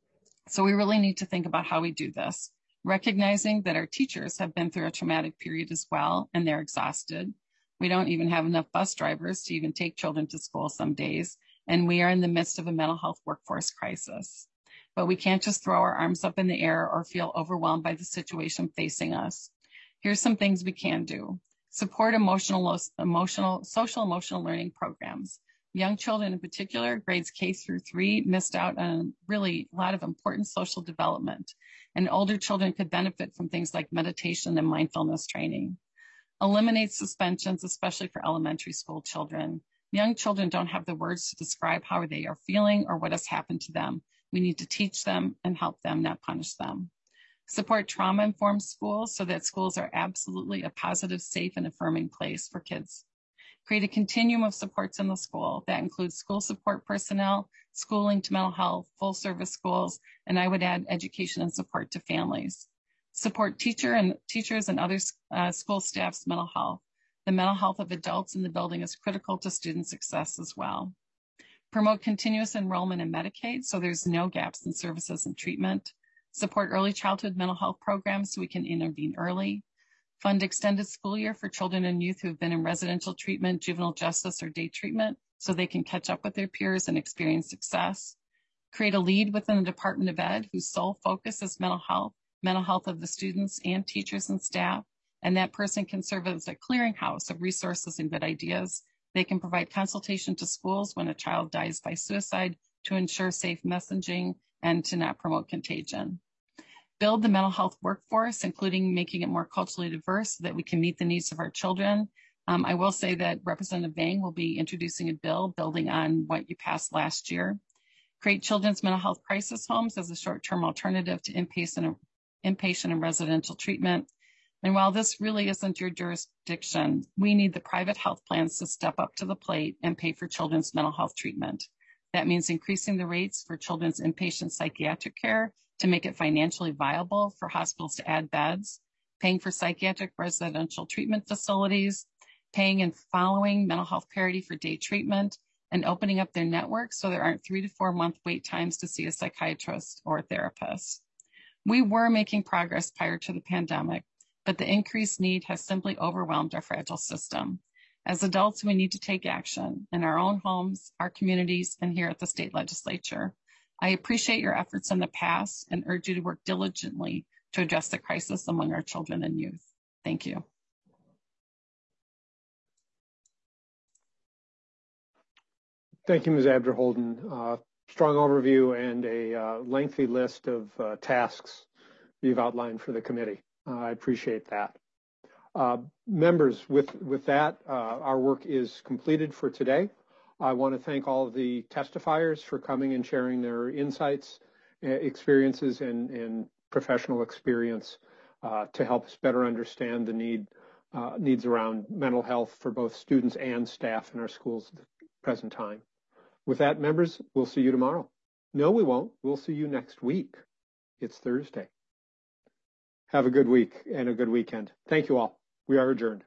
So we really need to think about how we do this, recognizing that our teachers have been through a traumatic period as well, and they're exhausted. We don't even have enough bus drivers to even take children to school some days, and we are in the midst of a mental health workforce crisis. But we can't just throw our arms up in the air or feel overwhelmed by the situation facing us. Here's some things we can do. Support emotional, emotional, social emotional learning programs. Young children in particular, grades K through three, missed out on really a lot of important social development. And older children could benefit from things like meditation and mindfulness training. Eliminate suspensions, especially for elementary school children. Young children don't have the words to describe how they are feeling or what has happened to them. We need to teach them and help them, not punish them. Support trauma-informed schools so that schools are absolutely a positive, safe, and affirming place for kids. Create a continuum of supports in the school that includes school support personnel, schooling to mental health, full service schools, and I would add education and support to families. Support teacher and teachers and other uh, school staff's mental health. The mental health of adults in the building is critical to student success as well. Promote continuous enrollment in Medicaid so there's no gaps in services and treatment. Support early childhood mental health programs so we can intervene early. Fund extended school year for children and youth who have been in residential treatment, juvenile justice, or day treatment so they can catch up with their peers and experience success. Create a lead within the Department of Ed whose sole focus is mental health, mental health of the students and teachers and staff, and that person can serve as a clearinghouse of resources and good ideas. They can provide consultation to schools when a child dies by suicide to ensure safe messaging and to not promote contagion. Build the mental health workforce, including making it more culturally diverse so that we can meet the needs of our children. Um, I will say that Representative Vang will be introducing a bill building on what you passed last year. Create children's mental health crisis homes as a short-term alternative to inpatient, inpatient and residential treatment. And while this really isn't your jurisdiction, we need the private health plans to step up to the plate and pay for children's mental health treatment. That means increasing the rates for children's inpatient psychiatric care to make it financially viable for hospitals to add beds, paying for psychiatric residential treatment facilities, paying and following mental health parity for day treatment, and opening up their networks so there aren't three to four month wait times to see a psychiatrist or a therapist. We were making progress prior to the pandemic, but the increased need has simply overwhelmed our fragile system. As adults, we need to take action in our own homes, our communities, and here at the state legislature. I appreciate your efforts in the past and urge you to work diligently to address the crisis among our children and youth. Thank you. Thank you, Miz Abderholden. Uh, strong overview and a uh, lengthy list of uh, tasks you've outlined for the committee. Uh, I appreciate that. Uh, members, with, with that, uh, our work is completed for today. I want to thank all of the testifiers for coming and sharing their insights, experiences, and, and professional experience uh, to help us better understand the need, uh, needs around mental health for both students and staff in our schools at the present time. With that, members, we'll see you tomorrow. No, we won't. We'll see you next week. It's Thursday. Have a good week and a good weekend. Thank you all. We are adjourned.